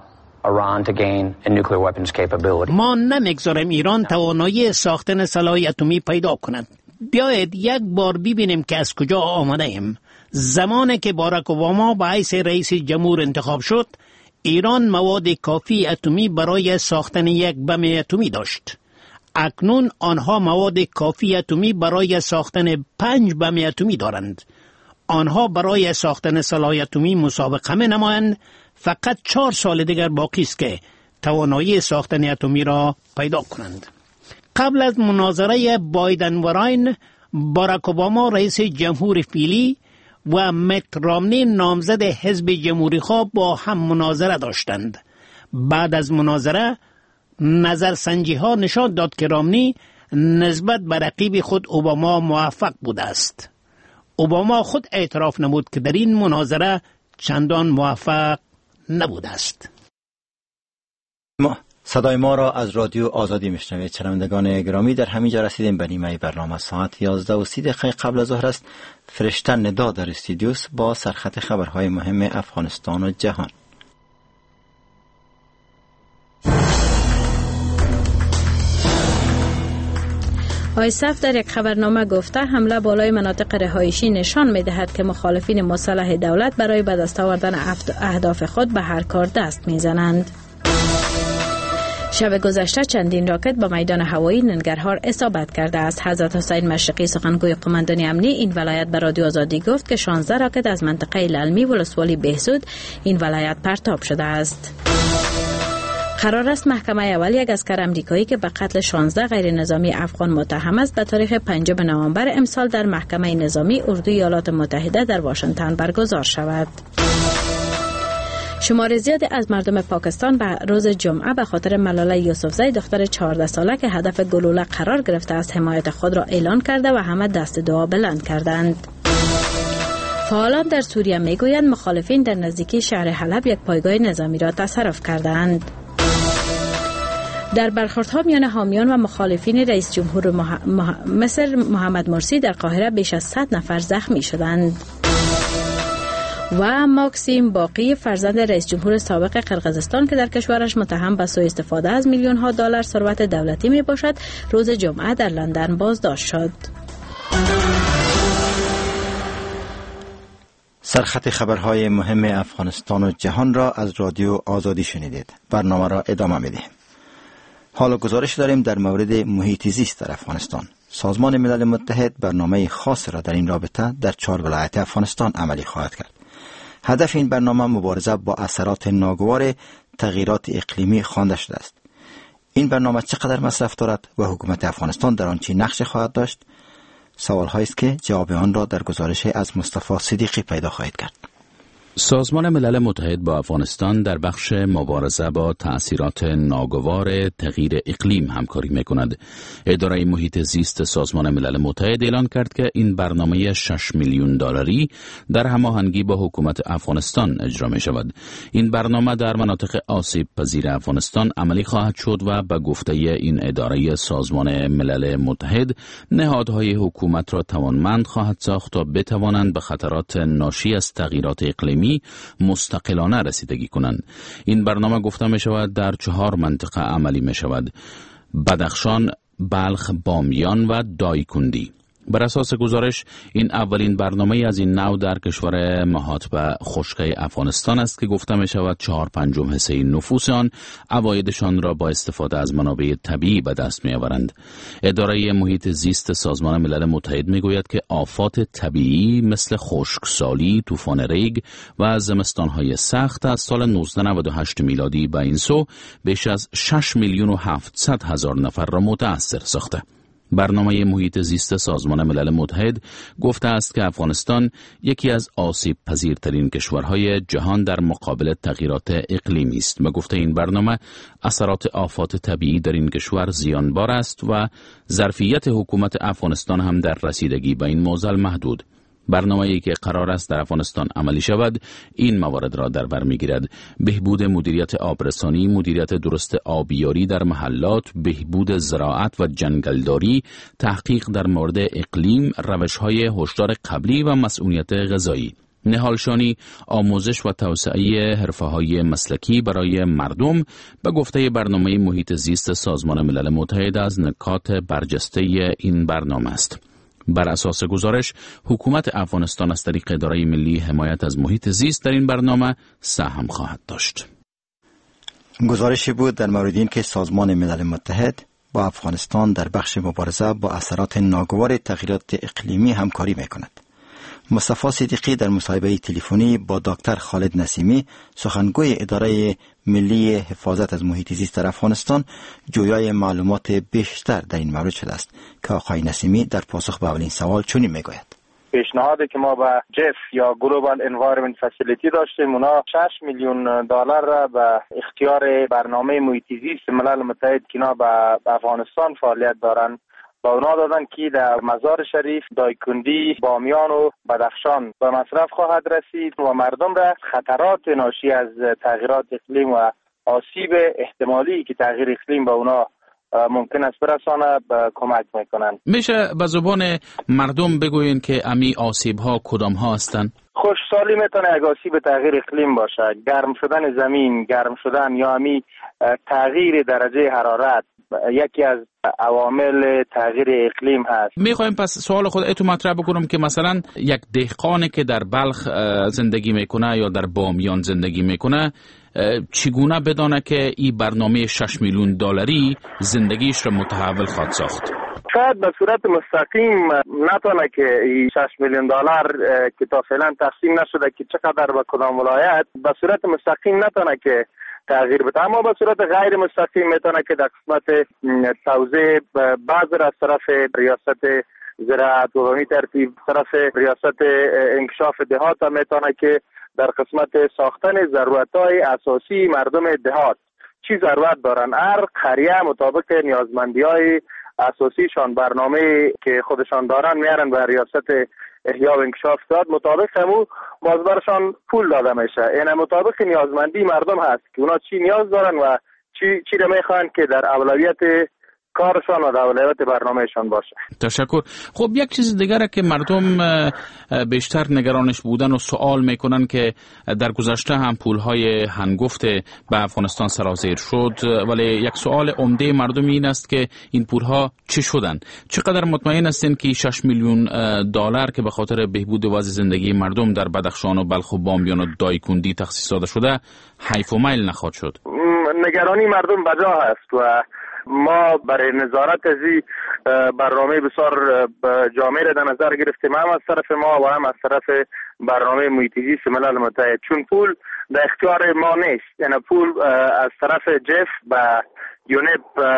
Iran to gain a nuclear weapons capability. ما نمیگذاریم ایران توانایی ساختن سلاح اتمی پیدا کند. بیایید یک بار ببینیم که از کجا آمده ایم. زمانی که باراک اوباما به حیث رئیس جمهور انتخاب شد، ایران مواد کافی اتمی برای ساختن یک بم اتمی داشت. اکنون آنها مواد کافی اتمی برای ساختن پنج بم اتمی دارند. آنها برای ساختن سلاح اتمی مسابقه می نمایند. فقط چهار سال دیگر باقی است که توانایی ساختن اتمی را پیدا کنند. قبل از مناظره بایدن و راین، باراک اوباما رئیس جمهور فعلی و مت رامنی نامزد حزب جمهوری خواه با هم مناظره داشتند. بعد از مناظره نظرسنجی ها نشان داد که رامنی نسبت به رقیب خود اوباما موفق بوده است. اوباما خود اعتراف نمود که در این مناظره چندان موفق نبوده است. ما صدای ما را از رادیو آزادی میشنوید. شنوندگان گرامی، در همینجا رسیدیم به نیمه برنامه. ساعت یازده و سی دقیقه قبل از ظهر است. فرشته ندا در استودیوس با سرخط خبرهای مهم افغانستان و جهان. آیسف در یک خبرنامه گفته حمله بالای مناطق رهایشی نشان می دهد که مخالفین مسلح دولت برای به دست آوردن اهداف خود به هر کار دست می زنند. شب گذشته چندین راکت به میدان هوایی ننگرهار اصابت کرده است. حضرت حسین مشرقی سخنگوی قماندان امنی این ولایت به رادیو آزادی گفت که شانزده راکت از منطقه للمی ولسوالی بهزود این ولایت پرتاب شده است. قرار است محکمه اول یک اسکر امریکایی که به قتل شانزده غیر نظامی افغان متهم است به تاریخ پنجم نوامبر امسال در محکمه نظامی اردوی ایالات متحده در واشنگتن برگزار شود. شمار زیادی از مردم پاکستان به روز جمعه به خاطر ملاله یوسفزئی دختر چهارده ساله که هدف گلوله قرار گرفته است حمایت خود را اعلان کرده و همه دست دعا بلند کردند. فعالان در سوریه میگویند مخالفین در نزدیکی شهر حلب یک پایگاه نظامی را تصرف کردند. در برخوردها میان حامیان و مخالفین رئیس جمهور مح... مح... مصر محمد مرسی در قاهره بیش از صد نفر زخمی شدند. و ماکسیم باقی فرزند رئیس جمهور سابق قرقیزستان که در کشورش متهم به سوء استفاده از میلیون ها دلار ثروت دولتی می باشد روز جمعه در لندن بازداشت شد. سرخط خبرهای مهم افغانستان و جهان را از رادیو آزادی شنیدید. برنامه را ادامه میدیم. حالا گزارش داریم در مورد محیط زیست در افغانستان. سازمان ملل متحد برنامه خاص را در این رابطه در چهار ولایت افغانستان عملی خواهد کرد. هدف این برنامه مبارزه با اثرات ناگوار تغییرات اقلیمی خوانده شده است. این برنامه چقدر مصرف دارد و حکومت افغانستان در آن چه نقش خواهد داشت؟ سوال هایی است که جواب آن را در گزارش از مصطفی صدیقی پیدا خواهید کرد. سازمان ملل متحد با افغانستان در بخش مبارزه با تأثیرات ناگوار تغییر اقلیم همکاری می‌کند. اداره محیط زیست سازمان ملل متحد اعلان کرد که این برنامه شش میلیون دلاری در هماهنگی با حکومت افغانستان اجرا می‌شود. این برنامه در مناطق آسیب پذیر افغانستان عملی خواهد شد و به گفته این اداره سازمان ملل متحد نهادهای حکومت را توانمند خواهد ساخت تا بتوانند به خطرات ناشی از تغییرات اقلیمی مستقلانه رسیدگی کنند. این برنامه گفته می شود در چهار منطقه عملی می شود: بدخشان، بلخ، بامیان و دایکندی. بر اساس گزارش این اولین برنامه از این نوع در کشور محاط به خشکی افغانستان است که گفته می شود چهار پنجم حصه نفوس آن عوایدشان را با استفاده از منابع طبیعی به دست می آورند. اداره محیط زیست سازمان ملل متحد می گوید که آفات طبیعی مثل خشکسالی، طوفان ریگ و زمستانهای سخت از سال نوزده نود و هشت میلادی به این سو بیش از شش میلیون و هفتصد هزار نفر را متأثر ساخته. برنامه محیط زیست سازمان ملل متحد گفته است که افغانستان یکی از آسیب پذیرترین کشورهای جهان در مقابل تغییرات اقلیمی است. به گفته این برنامه اثرات آفات طبیعی در این کشور زیانبار است و ظرفیت حکومت افغانستان هم در رسیدگی به این معضل محدود. برنامه‌ای که قرار است در افغانستان عملی شود این موارد را در بر می‌گیرد: بهبود مدیریت آبرسانی، مدیریت درست آبیاری در محلات، بهبود زراعت و جنگلداری، تحقیق در مورد اقلیم، روش‌های هشدار قبلی و مسئولیت غذایی. نهال شانی آموزش و توسعه حرفه‌های مسلکی برای مردم به گفته برنامه محیط زیست سازمان ملل متحد از نکات برجسته این برنامه است. بر اساس گزارش، حکومت افغانستان از طریق اداره ملی حمایت از محیط زیست در این برنامه سهم خواهد داشت. گزارشی بود در مورد این که سازمان ملل متحد با افغانستان در بخش مبارزه با اثرات ناگوار تغییرات اقلیمی همکاری می‌کند. مصطفی صدیقی در مصاحبه تلفنی با دکتر خالد نسیمی، سخنگوی اداره ملی حفاظت از محیط زیست در افغانستان، جویای معلومات بیشتر در این مورد شده است که آقای نسیمی در پاسخ به اولین سوال چنین میگوید: پیشنهادی که ما به جف یا گلوبال انوایرمنت فسیلیتی داشتیم، اونا شش میلیون دلار را به اختیار برنامه محیط زیست ملل متحد که اینا به افغانستان فعالیت دارن با اونا دادن که در مزار شریف، دایکندی، بامیان و بدخشان به مصرف خواهد رسید و مردم را خطرات ناشی از تغییرات اقلیم و آسیب احتمالی که تغییر اقلیم به اونا ممکن است برسانه کمک میکنن. میشه به زبان مردم بگوین که امی آسیب ها کدام ها هستن؟ خوشسالی میتونه یک آسیب تغییر اقلیم باشه، گرم شدن زمین، گرم شدن یا امی تغییر درجه حرارت یکی از عوامل تغییر اقلیم هست. میخوایم پس سوال خود اتو مطرح بکنم که مثلا یک دهقانی که در بلخ زندگی میکنه یا در بامیان زندگی میکنه چگونه بدانه که این برنامه شش میلیون دلاری زندگیش را متحول خواهد ساخت؟ شاید به صورت مستقیم نتونه که این شش میلیون دلار که تا فعلا تقسیم نشده که چقدر به کدام ولایت، به صورت مستقیم نتونه که تغییر بده، اما به صورت غیر مستقیم میتونه که در قسمت توزیع بعض از طرف ریاست زراعت و همین ترتیب طرف ریاست انکشاف دهات میتونه که در قسمت ساختن ضرورت‌های اساسی مردم دهات چی ضرورت دارن، هر قریه مطابق نیازمندی‌های اساسیشان برنامه که خودشان دارن میارن به ریاست احیا و انکشاف داد، مطابق همو باز برشان پول داده میشه. این مطابق نیازمندی مردم هست که اونا چی نیاز دارن و چی چی رو میخوان که در اولویت کارشان و در اولویت برنامهشان باشه. تشکر. خب یک چیز دیگره که مردم بیشتر نگرانش بودن و سوال میکنن که در گذشته هم پولهای هنگفت به افغانستان سرازیر شد، ولی یک سوال عمده مردم این است که این پولها چی شدن؟ چقدر مطمئن هستین که شش میلیون دلار که به خاطر بهبود وضع زندگی مردم در بدخشان و بلخ و بامیان و دایکندی تخصیص داده شده حیف و میل نخواهد شد؟ نگرانی مردم بجا هست و ما برای نظارت از این برنامه بسیار جامع را در نظر گرفتیم، هم از طرف ما و هم از طرف برنامه محیط زیست ملل متحد، چون پول در اختیار ما نیست. یعنی پول از طرف جف به یونپ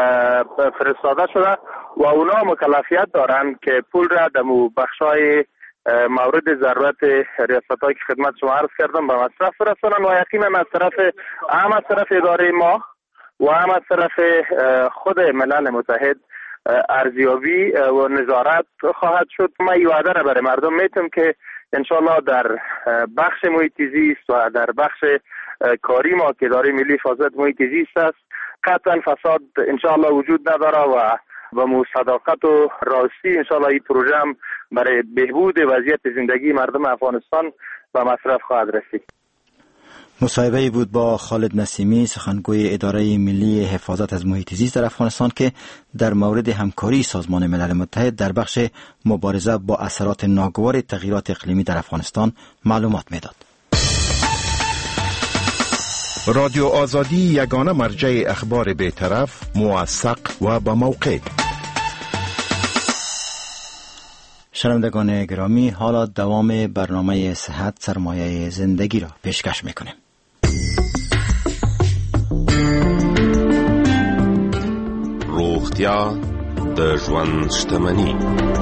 فرستاده شده و اونا مکلفیت دارن که پول را در بخشای مورد ضرورت ریاست‌هایی که خدمت شما عرض کردم به مصرف برسانن و یقینا از طرف هم از طرف اداره ما و هم از طرف خود ملل متحد ارزیابی و نظارت خواهد شد. ما این وعده را برای مردم میتونم که انشالله در بخش محیط زیست و در بخش کاری ما که اداره ملی حفاظت محیط زیست است قطعا فساد انشالله وجود نداره و با مصداقت و راستی انشالله این پروژه هم برای بهبود وضعیت زندگی مردم افغانستان به مصرف خواهد رسید. مصاحبه بود با خالد نسیمی، سخنگوی اداره ملی حفاظت از محیط زیست در افغانستان که در مورد همکاری سازمان ملل متحد در بخش مبارزه با اثرات ناگوار تغییرات اقلیمی در افغانستان معلومات میداد. رادیو آزادی یگانه مرجع اخبار بی‌طرف، موثق و با موقع. شنوندگان گرامی، حالا دوام برنامه صحت سرمایه زندگی را پیشکش میکنیم. روغتیا د ژوند شتمنی.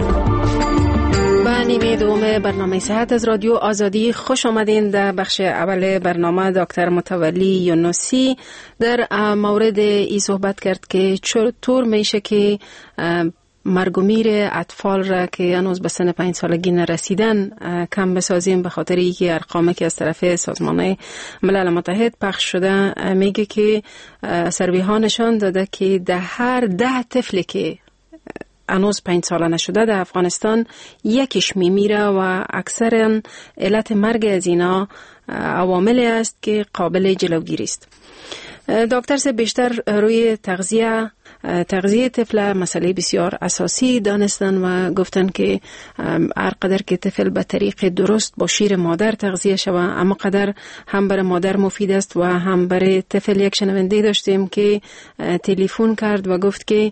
به نیمه دوم برنامه صحت از رادیو آزادی خوش آمدین. در بخش اول برنامه دکتر متولی یونسی در مورد ای صحبت کرد که چطور میشه که مرگ و میر اطفال را که هنوز به سن پنج سالگی نرسیدن کم بسازیم، به خاطر اینکه ارقامی که از طرف سازمان ملل متحد پخش شده میگه که سروی ها نشان داده که ده هر ده طفلی که هنوز پنج ساله نشده در افغانستان یکیش میمیره و اکثرا علت مرگ از اینا عواملی است که قابل جلوگیری است. دکتر صاحب بیشتر روی تغذیه تغذیه طفل مسئله بسیار اساسی دانستن و گفتن که هر قدر که طفل به طریق درست با شیر مادر تغذیه شود اما قدر هم برای مادر مفید است و هم برای طفل. یک شنونده داشتیم که تلفن کرد و گفت که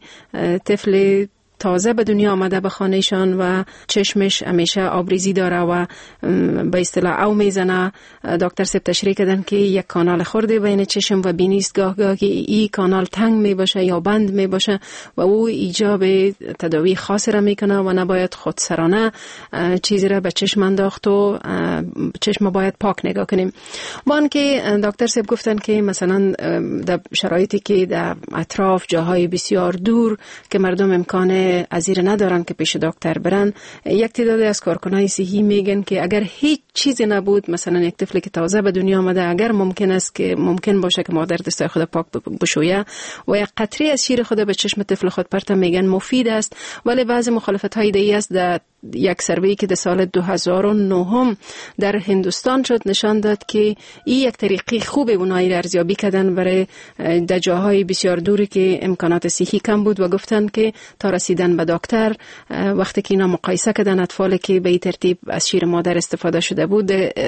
طفل تازه به دنیا آمده به خانهشان و چشمش همیشه آبریزی داره و به اصطلاح او میزنه. دکتر صاحب تشریح کردن که یک کانال خورده بین چشم و بینی است، گاه گاه که این کانال تنگ می باشه یا بند می باشه و او ایجاب تداوی خاصی را میکنه و نباید خودسرانه چیزی را به چشم انداخت و چشم باید پاک نگاه کنیم. وان که دکتر صاحب گفتن که مثلا در شرایطی که در اطراف جاهای بسیار دور که مردم امکان ازیر ندارن که پیش دکتر برن، یک تعدادی از کارکنای صحی میگن که اگر هیچ چیزی نبود، مثلا یک طفلی که تازه به دنیا آمده، اگر ممکن است که ممکن باشه که مادر دستای خود پاک بشویه و یک قطره از شیر خود به چشم طفل خود پرت، میگن مفید است. ولی بعضی مخالفت های دیگه است. در یک سروی که در سال دو هزار و نه در هندوستان شد نشان داد که این یک طریقی خوبه اونایی ارزیابی کردن برای در جاهای بسیار دوری که امکانات صحی کم بود و گفتن که تا رسیدن به دکتر وقتی که اینا مقایسه کردن اطفالی که به این ترتیب از شیر مادر استفاده شده بود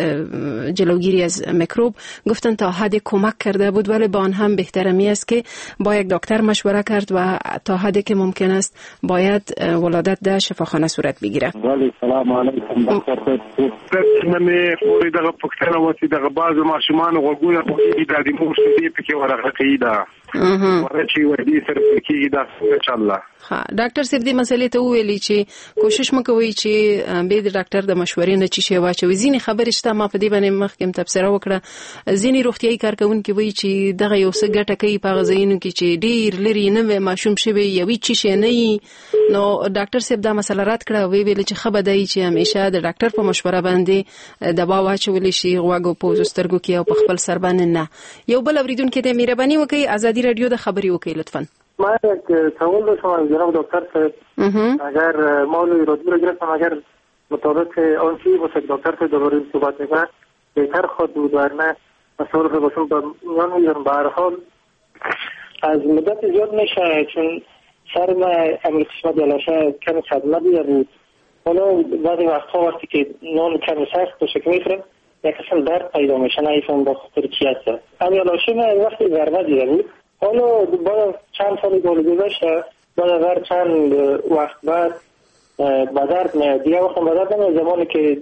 جلوگیری از میکروب، گفتن تا حد کمک کرده بود. ولی با آن هم بهترمی است که با یک دکتر مشوره کرد و تا حدی که ممکن است باید ولادت در شفاخانه صورت بگیره. ولی سلام علیکم دکتر صاحب. من خوري دغه پښتنه وتی دغه باز ماشومان غوګونه پکې د دې مور شې پکې ورغه دا ورچی ودی سره پکې دا ان شاء الله. ها ډاکټر صاحب دې مسلې ته ویلي چې کوشش مکوئ چې به د ډاکټر د مشورې نه چی شي واچوي. ځینې خبرې شته ما په دې باندې مخکې تبصره وکړه. ځینې روغتيایي کارکونکي وایي چې دغه یو څه ګټه کوي په غزاینو کې چې ډیر لري نه ماشوم شوی یوي چی شي نه. نو ډاکټر صاحب دا مسله رات کړه وی ویل چې خبر دی چې همیشه د ډاکټر په مشوره باندې دوا واچول شي غوږو په سترګو کې او په خپل سر باندې نه. یو بل اوریدونکو ته مهرباني وکړئ ازادي رادیو د خبري وکړئ لطفا. ما یک سوال داشتم جناب دکتر صاحب. اگر ما رادیو را گرفتم اگر مطابق آن چیزی باشه که دکتر صاحب درباره صحبت میکنه بهتر خود بود ورنه مسائل رو باشون با میان میذارم. به هر حال از مدت زیاد میشه چون سر ما امیر قسمت یلاشه کمی صدمه دیده بود. حالا بعضی وقتها وقتی که نان کمی سخت باشه که میخورم یک اصلا درد پیدا میشه نایفون با خطر چی هست. امیر یلاشه من وقتی ضربه دیده بود. حالا بعد چند سالی گذشته بعد از چند وقت بعد به درد میاد. دیگه وقت به درد نمیاد زمانی که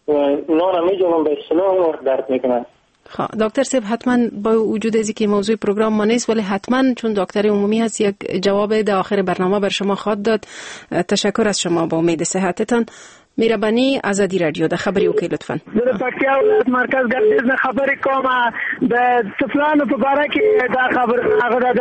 نان میجوام به اصطلاح وقت درد میکنن. خب دکتر صاحب حتما با وجود از اینکه موضوع پروگرام ما نیست ولی حتما چون دکتر عمومی هست یک جواب در آخر برنامه بر شما خواهد داد. تشکر از شما با امید صحتتان. میربانی ازادی رادیو د خبري وکي لطفا. د پکتیا ولایت مرکز ګردیز نه خبرې کومه د طفلانو په اړه کې دا خبر هغه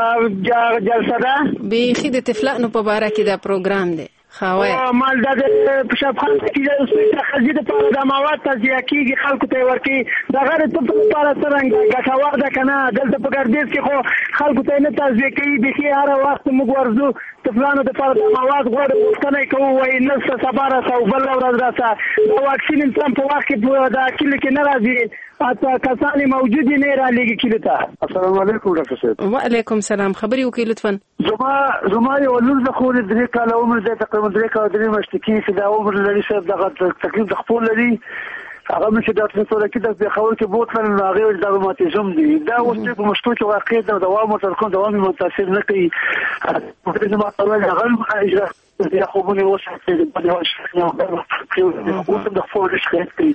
د جلسه ده بیخي د طفلانو په اړه کې دا پروګرام دی. خواه مال د پښپخان کې د اوسې خزي د پاره د مواد تزیه کیږي خلکو ته ورکی د غیر ته په پاره څنګه ګټور ده کنه دلته په ګردیز کې خو خلکو ته نه تزیه کوي د خي هر وخت موږ ورزو طفلانو د پاره د مواد غوړ وختنه کوي وای نس صبره او بل ورځ راځه د واکسین انسان په وخت کې د اکل کې ناراضي اته کسانی موجود نه را لګي کیلته. السلام علیکم ډاکټر صاحب. وعلیکم السلام. خبري وکي لطفا. زما زما یو لور د خو د دې کال عمر د تقریبا درې کال درې مشت کې چې دا عمر لري صاحب دغه تقریبا د خپل لري هغه مشه د ټریټول کې د خبر کې بوتل نه هغه د روماتیزم دی دا اوس په مشکل کې واقع د دوام متر کوم دوام متاثر نه کوي. په دې ما ټول هغه اجرا د خوبونه وسه د بده وشه نو اوس د خپل شخصیت کې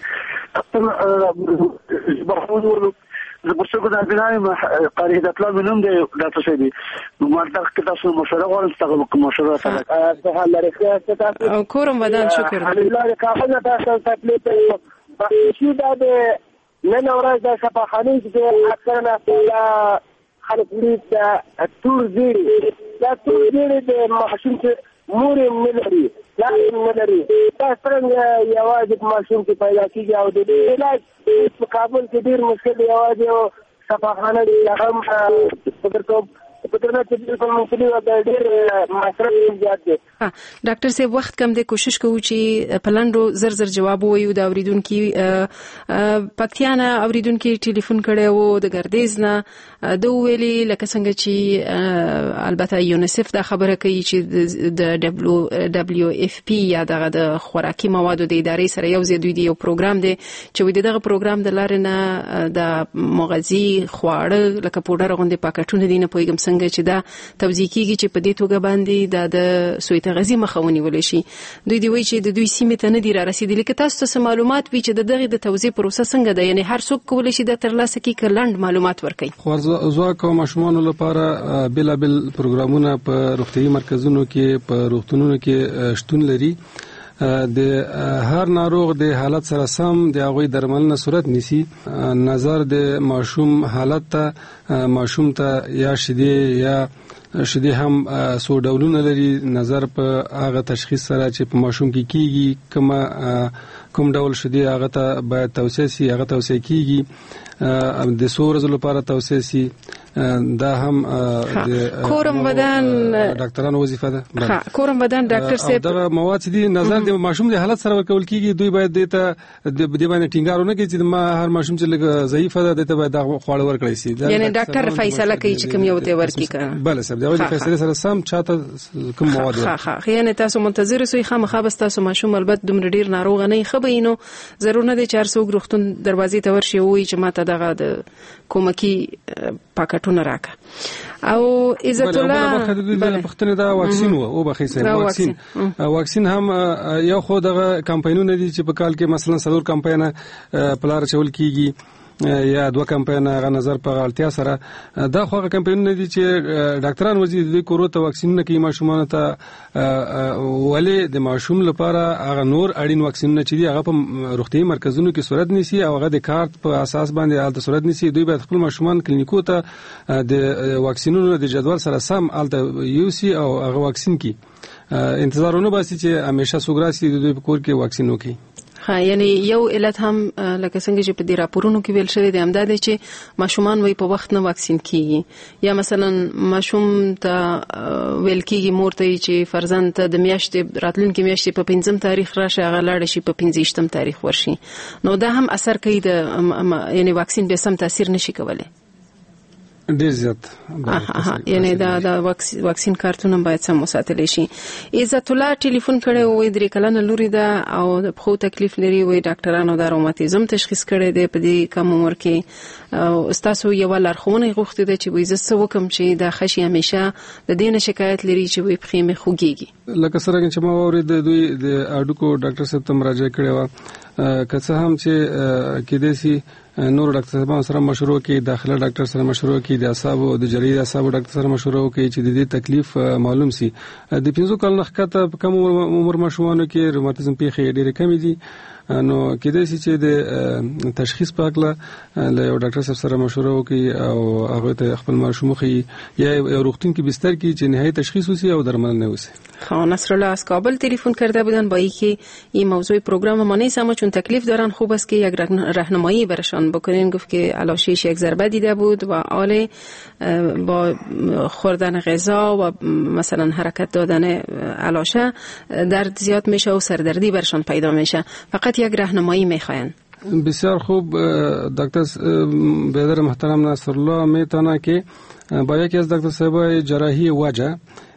برخورد زبرشګو د بنای قاری د اطلاع منوم دی ډاکټر صاحب نو مرته کې تاسو مشوره غواړم تاسو کوم مشوره سره په حال لري تاسو او کورم ودان شکر الله کافه تاسو تکلیف بخشي د نن ورځ د شفاخانه کې اکثر نه خلک لري د تور زیری د تور زیری د ماشوم کې مور ملري لا ملري تاسو څنګه یوازې ماشوم کې پیدا کیږي او د علاج په کابل کې ډیر مشکل یوازې شفاخانه دي هغه په په دغه کې په ممکنه ودا ډېر مصرف زیات دي. ډاکټر صاحب وخت کم دی، کوشش کوو چې په لنډو زر زر جواب ووایو. د اوریدونکو پکتیانا اوریدونکو ټلیفون کړی وو د ګردیز نه، د ویلي لکه څنګه چې البته یونیسف دا خبره کوي چې د دبليو دبليو اف پی یا دغه د خوراکي موادو د ادارې سره یو ځای دوی دی یو پروګرام دی چې دغه پروګرام د لارې نه د مغذي خواړه لکه پوډر غوندې پاکټونه دي، نه پوهیږم څنګه چې دا توزیع کیږي چې په دې توګه باندې د د سوی تغذیه مخه ونیول شي. دوی دی وایي چې د دوی سیمې ته نه دی را رسیدلی. که تاسو ته معلومات وي چې د دغه د توزیع پروسه څنګه ده، یعنی هر څوک کولی شي د ترلاسه کړي کلند معلومات ورکړي. خوارځواکو او ماشومانو لپاره بېلابېل پروګرامونه په روغتیايي مرکزونو کې په روغتونونو کې شتون لري. د هر ناروغ د حالت سره سم د هغوی درملنه صورت نیسي. نظر د ماشوم حالت ته ماشوم ته یا شیدې یا شیدې هم څو ډولونه لري. نظر په هغه تشخیص سره چې په ماشوم کې کیږي کومه کوم ډول شیدې هغه ته باید توصیه سي، هغه توصیه کیږي. د څو ورځو لپاره توصیه سي. دا هم د کورم بدن ډاکټرانو وظیفه ده. ها کورم بدن ډاکټر صاحب دا مواد دي نظر د ماشوم د حالت سره ورکول کیږي. دوی باید د ته د باندې ټینګار ونه کوي چې ما هر ماشوم چې لږ ضعیفه ده د ته باید خواړه ورکړي سي. یعنی ډاکټر فیصله کوي چې کوم یو ته ورکی کړه. بله صاحب دا فیصله سره سم چاته کوم مواد ها ها یعنی تاسو منتظر سوی خامخا بس تاسو ماشوم البته دومره ډیر ناروغ نه خبرینو ضرور نه دي چې هر څوک روغتون دروازې ته ورشي وي چې ماته دغه د کومکی پاکټونه راکا. او عزت الله بل پختنه دا واکسین وو او بخې سره واکسین واکسین هم یو خو دغه کمپاینونه دي چې په کال کې مثلا څلور کمپاینه پلار چول کیږي یا دوه کمپاینه غ نظر په غلطیا سره. دا خو کمپاینونه دي چې ډاکټران ورځي د کورو ته واکسینونه کوي ماشومان ته. ولې د ماشوم لپاره هغه نور اړین واکسینونه چې دي هغه په روغتیايي مرکزونو کې صورت نیسي او هغه د کارت په اساس باندې حالت صورت نیسي. دوی باید خپل ماشومان کلینیکو ته د واکسینونو د جدول سره سم حالت یوسي او هغه واکسین کی. انتظارونه باسي چې همیشه سوګراسي د دوی په کور کې واکسین وکړي. ها یعنی یو علت هم لکه څنګه چې په دې راپورونو کې ویل شوی دی همدا دی چې ماشومان وای په وخت نه واکسین کیږي یا مثلا ماشوم ته ویل کیږي مور ته چې فرزند ته د میاشتې راتلونکي میاشتې په پنځم تاریخ راشه هغه لاړ شي په پنځه تاریخ ورشي. نو دا هم اثر کوي د یعنی واکسین به سم تاثیر نشي کولای. ډیر زیات یعنی دا د واکسین کارتونه باید سم وساتل شي. عزت الله ټلیفون کړي وې درې کلنه لوري ده او د خو تکلیف لري وې ډاکټرانو د روماتیزم تشخیص کړي دی په دې کم عمر کې. او تاسو یو لارښوونه غوښتي ده چې وې زه وکم چې د خشي همیشه د دې شکایت لري چې وې پخېمه خوږيږي. لکه سره چې ما اورید دوی د اډوکو ډاکټر صاحب ته مراجعه کړې و که څه هم چې کې دې سي نور ډاکټر صاحب سره مشورو کې داخله ډاکټر سره مشورو کې د اعصاب او د جریان اعصاب ډاکټر سره مشورو کې چې د دې تکلیف معلوم سي. د پنځو کال نه ښکته په کم عمر ماشومانو کې روماتیزم پیښې ډېرې کمې دي. نو کېدای شي چې د تشخیص په اړه له یو ډاکټر صاحب سره مشوره وکړي او هغه ته خپل ماشوم خي یا یو روغتون کې بستر کې چې نهایی تشخیص وسی او درملنه وسی. خان نصر الله از کابل تلفن کرده بودن با اینکه این موضوع پروگرام ما نیست اما چون تکلیف دارن خوب است که یک راهنمایی برشان بکنین. گفت که علاشیش یک ضربه دیده بود و حال با خوردن غذا و مثلا حرکت دادن علاشه درد زیاد میشه و سردردی برشان پیدا میشه. فقط یک راهنمایی میخواین. بسیار خوب دکتر بیادر محترم نصر الله میتونه که با یکی از دکتر صاحبای جراحی وجه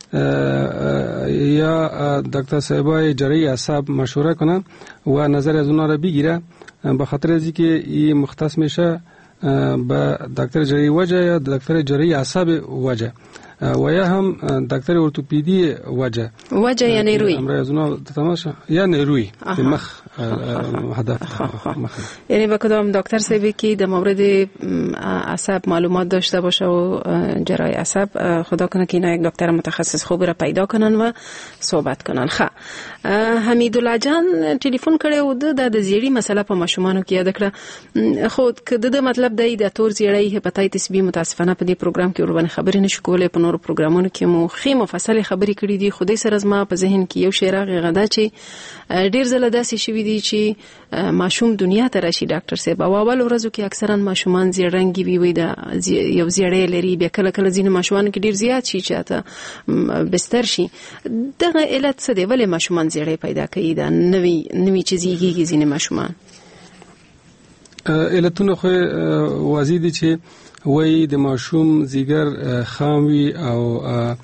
یا دکتر صاحبای جراحی اعصاب مشوره کنه و نظر از اونا را بگیره به خاطر از اینکه این مختص میشه به دکتر جراحی وجه یا دکتر جراحی اعصاب وجه و یا هم دکتر ارتوپدی وجه. وجه یا نیروی؟ امروز از اونا تماشا یا نیروی مخ هدف مخ. یعنی با کدام دکتر صاحبی که در مورد اعصاب معلومات داشته باشه و جراحی اعصاب خدا کنه که اینا یک دکتر متخصص خوب را پیدا کنن و صحبت کنن. خب حمیدالله جان تلفن کړي و د زیړی مسله په ماشومانو کې یاد کړه. خو کده د مطلب دی د تور زیړی هپاتایتس بی متاسفانه په دې پروګرام کې ورونه خبرې نشو کولای په نور پروګرامونو کې مو خې مفصل خبرې کړې دي. خو دې سره زما په ذهن کې یو شی راغی غدا چې ډیر زله داسې شوي دي چې ماشوم دنیا ته راشي ډاکټر صاحب او اول ورځو کې اکثرا ماشومان زیړ رنګي وي وي د یو زیړې لري بیا کله کله ځینې ماشومان کې ډیر زیات شي چې ته بستر شي. دغه علت څه دی ولې ماشومان زیړې پیدا کوي دا نوي نوي چیزېږي ځینې ماشومان؟ علتونه خو واضح دي چې وای د ماشوم زیګر خام وي او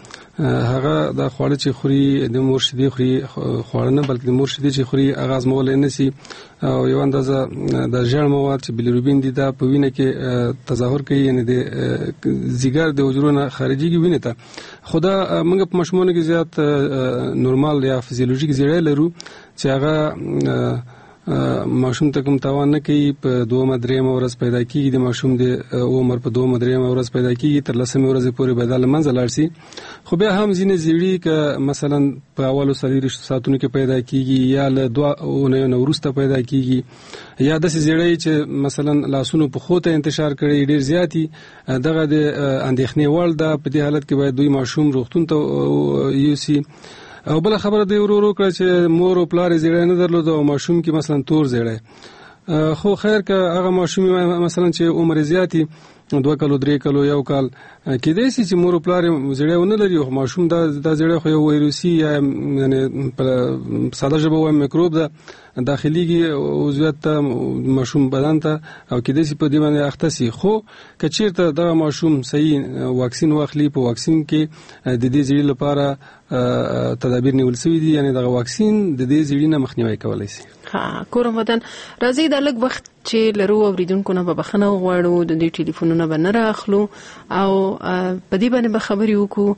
هغه د خواړه چې خوري د مور شیدې خوري خواړه نه بلکې د مور شیدې چې خوري هغه ازمول نه سي او یو اندازه د ژړ مواد چې بیلیروبین دي دا په وینه کې تظاهر کوي یعنی د زیګر د حجرو خارجيږي وینه ته. خدا موږ په ماشومانو کې زیات نورمال یا فزیولوژیک زیړې لرو چې هغه ماشوم ته کوم تاوان نه کوي. په دوه درېمه ورځ پیدا کیږي د ماشوم د عمر په دوه درېمه ورځ پیدا کیږي تر لسمه ورځې پورې بدل منځ لاړ شي. خو بیا هم ځینې زیړی ک مثلا په اولو سلیریشتو ساعتونو کې پیدا کیږي یا له دوه اونیو نه وروسته پیدا کیږي یا د زیړی چې مثلا لاسونو په خوته انتشار کړي ډیر زیاتی دغه د اندېښنې وړ ده. په دې حالت کې باید دوی ماشوم روغتون ته یوسي. او بل خبره دی ورو ورو کړ چې مور او پلار زیړی نه درلود او ماشوم کې مثلا تور زیړی خو خیر که هغه ماشوم مثلا چې عمر زیاتی دوه کالو درې کالو یو کال کې دی چې مور او پلار زیړی ونه لري او ماشوم دا د زیړی خو یو وایروسي یا یعنی په ساده ژبه وایم میکروب ده داخليږي عضویت ته ماشوم بدن ته او کې دی په دې باندې اخته سي. خو کچیرته دا ماشوم صحیح واکسین واخلي په واکسین کې د دې زیړی لپاره تدابیر نیول شوی دي یعنی دا واکسین د دې زیړی نه مخنیوي کولای شي. ها کورم ودان راځي د لږ وخت چې لرو اوریدونکو نه به بخنه غواړو د دې ټلیفونونو به نه راخلو او په دې باندې به خبرې وکړو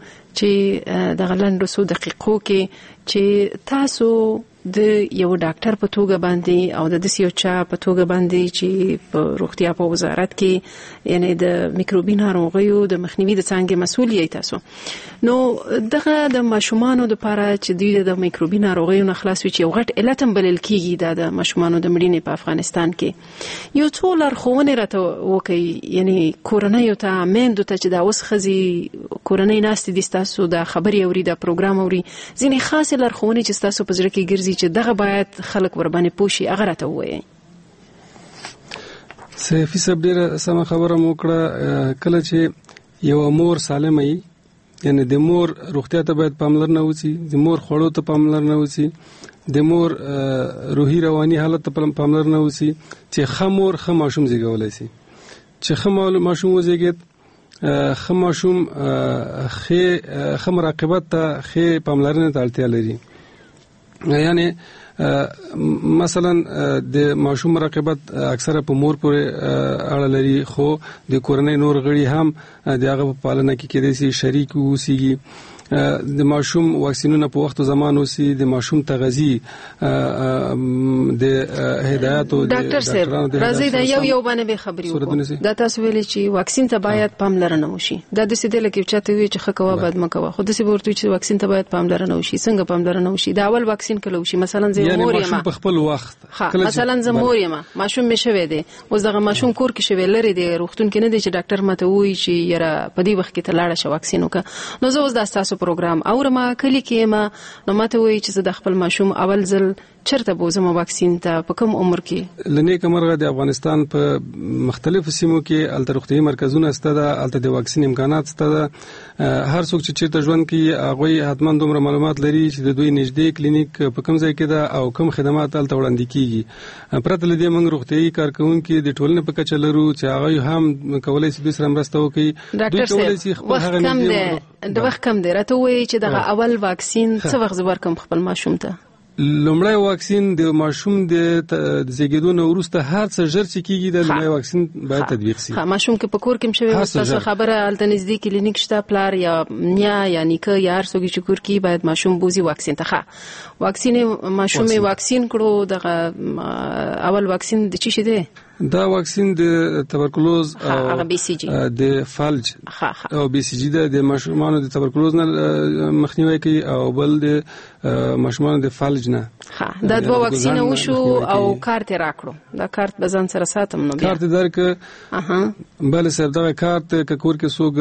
چې د غلندو سو دقیقو کې چې تاسو د یو ډاکټر په توګه باندې او د دسیو چا په توګه باندې چې په روغتیا په وزارت کې یعنی د میکروبي ناروغیو د مخنیوي د څنګه مسؤل یی تاسو نو دغه د ماشومانو لپاره چې دوی د میکروبي ناروغیو نه خلاص وي چې یو غټ علت هم بلل کیږي د ماشومانو د مړینې په افغانستان کې یو څو لارښوونې راته وکړي یعنی کورنۍ ته میندو ته چې دا اوس خزي کورنۍ ناست دي تاسو د خبري اوري د پروګرام اوري ځینې خاصه لارښوونې چې تاسو په ځړ کې ګرځي چې دغه باید خلک ور باندې پوښي هغه راته وایي. سیفي صاحب ډیره سم خبره مو کړه. کله چې یو مور سالمه وي یعنی د مور روغتیا ته باید پاملرنه وشي د مور خوړو ته پاملرنه وشي د مور روحي رواني حالت ته پاملرنه وشي چې خمور خم ماشوم زیږولای شي چې خم ماشوم وزیږید خم ماشوم خې خم مراقبت ته خې پاملرنه ته اړتیا لري. یعنی مثلا د ماشوم مراقبت اکثره په مور پورې اړه لري خو د کورنۍ نور غړي هم د هغه په پالنه کې کېدای شي شریک اوسيږي. د ماشوم واکسینونه په وخت او زمان اوسي د ماشوم تغذیه د هدایت او د ډاکټر صاحب راځي دا یو یو باندې به خبري وکړو. دا تاسو ویلي چې واکسین ته باید پاملرنه وشي دا د سیده لکه چې ته وی چې خکوا باید مکوا خو د سی ورته چې واکسین ته باید پاملرنه وشي څنګه پاملرنه وشي دا اول واکسین کله وشي مثلا زه مور یم په خپل وخت مثلا زه مور یم ماشوم می شوي دي اوس دغه ماشوم کور کې شوي لري دی روغتون کې نه دی چې ډاکټر ماته وایي چې یاره په دې وخت کې ته لاړه شو واکسین وکړه نو زه اوس د تاسو پروګرام اورم کلی کې ما نو ماته وایي چې زه د خپل ماشوم اول ځل چرته بوزم واکسین ته په کوم عمر کې لنی کمرغه د افغانستان په مختلفو سیمو کې التروختي مرکزونه ستاده الته د واکسین امکانات ستاده. هر څوک چې چیرته ژوند کوي هغه حتمان دومره معلومات لري چې د دوی نږدې کلینیک په کوم ځای کې ده او کوم خدمات الته وړاندې کیږي. پرته لدې موږ روغتيایي کارکونکو د ټولنې په کچه لرو چې هغه هم کولای شي د سره مرسته وکړي. ډاکټر صاحب وخت کم دی د وخت کم دی راته وایي چې دغه اول واکسین څه وخت ورکم خپل ماشوم ته؟ لومړی واکسین د ماشوم د زیږیدو نه وروسته هر څه ژر چې کیږي د لومړی واکسین باید تطبیق شي. ها ماشوم کې په کور کې مشوي تاسو خبره الته نږدې کلینیک شته پلار یا نیا یا نیکه یا هر څوک چې کور کې باید ماشوم بوزي واکسین ته ښه واکسین ماشوم واکسین کړو دغه اول واکسین د چی شي دی دا واکسین د تبرکلوز او بي سي جي د فلج او بي سي جي د ماشومانو د تبرکلوز نه مخنیوي کوي او بل د ماشومانو د فلج نه. ها دا دوه واکسین وشو او کارت راکړو. دا کارت بزن سره ساتم نو بیا کارت درک اها بل سره دا کارت کور کې سوګ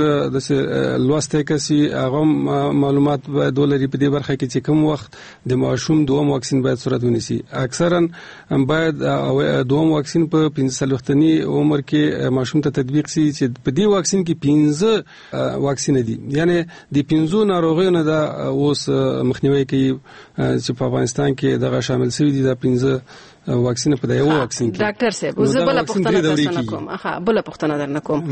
د لوسته کسي هغه معلومات باید ولري په دې برخه کې چې کوم وخت د ماشوم دوم واکسین باید صورت ونیسي. اکثرا باید دوم واکسین په پنځه سلوختنی عمر کې ماشوم ته تطبیق سي چې په دې واکسین کې پنځه واکسین دي، یعنی د پنځو ناروغیو نه دا اوس مخنیوي کوي چې په افغانستان کې دغه شامل شوی دي. دا پنځه واکسین په دایو واکسین کې ډاکټر صاحب زه بل پوښتنه درنه کوم. اها بل پوښتنه درنه کوم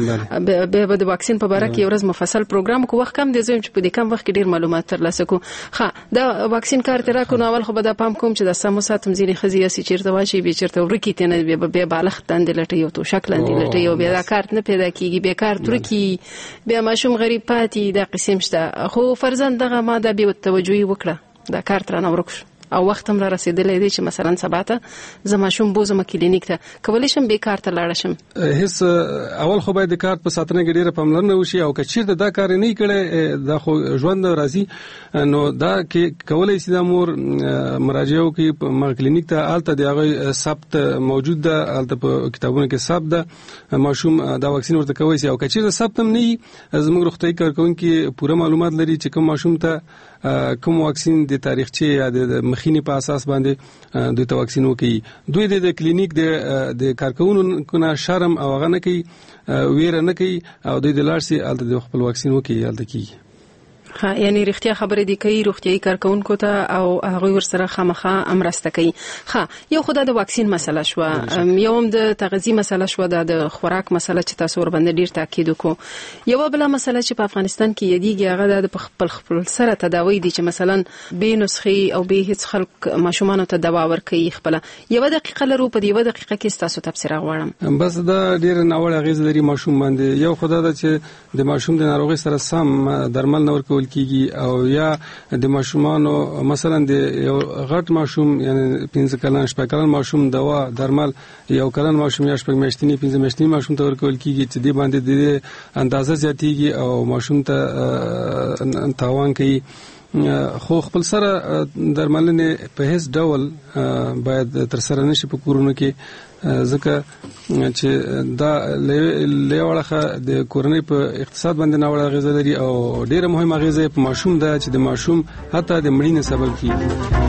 به د واکسین په اړه کې ورځ مفصل پروګرام کو وخت کم دي زم چې په دې کم وخت کې ډیر معلومات ترلاسه کو. ها دا واکسین کار تر کو نو اول خو به د پام کوم چې د سمو ساتم ځینې خزي سي چیرته واشي به چیرته ورکی تنه به به بالغ تند لټي او تو شکل اندي لټي او به دا کارت نه پیدا کیږي به کار ترکی به ماشوم غریب پاتې د قسم شته. خو فرزند دغه ماده به توجهي وکړه دا کارت را نه ورکش او وخت هم را رسیدلې دی چې مثلا سباته زما شوم بوزم کلینیک ته کولی شم به کار ته لاړ شم. هیڅ اول خو باید د کار په ساتنه کې ډیره پاملرنه وشي او کچیر دا کار نه کړي دا خو ژوند راځي نو دا کې کولی شي د مور مراجعه کوي په کلینیک ته الته د هغه ثبت موجود ده الته په کتابونو کې ثبت ده ماشوم دا واکسین ورته کوي او کچیر د ثبت هم نه زموږ روغتي کارکونکو پوره معلومات لري چې کوم ماشوم ته کوم واکسین د تاریخچه یا د مخینی په اساس باندې دوی ته واکسین وکي. دوی د کلینیک د د کارکونکو نه شرم او غنه کوي ویره نه کوي او دوی د لارسي الته د خپل واکسین وکي الته کی. ها یعنی رښتیا خبره دی کوي روغتيایي کارکونکو ته او هغه ورسره خامخا امرسته کوي. ها یو خدای د واکسین مسله شو یو هم د تغذیه مسله شو د خوراک مسله چې تاسو ور باندې ډیر تاکید وکړو. یو بل مسله چې په افغانستان کې یديږي هغه د خپل خپل سره تداوی دي چې مثلا به نسخي او به هیڅ خلک ماشومان ته دوا ورکوي خپل. یو دقیقه لرو په یو دقیقه کې تاسو تفسیر غواړم. بس دا ډیر ناوړه غیز لري ماشوم باندې. یو خدای دا چې د ماشوم د ناروغي سره سم درمل نور کول کیږي او یا د ماشومانو مثلا د یو غټ ماشوم یعنی پنځه کلن شپږ کلن ماشوم دوا درمل یو کلن ماشوم یا شپږ میاشتنی پنځه میاشتنی ماشوم ته ورکول کیږي چې د باندې د اندازه زیاتیږي او ماشوم ته تاوان کوي. خو خپل سره درملنه په هیڅ ډول باید تر سره نشي په کورونو کې ځکه چې دا لیوړه د کورنۍ په اقتصاد باندې ناوړه غیزه لري او ډیره مهمه غیزه په ماشوم ده چې د ماشوم حتی د مړینې سبب کیږي.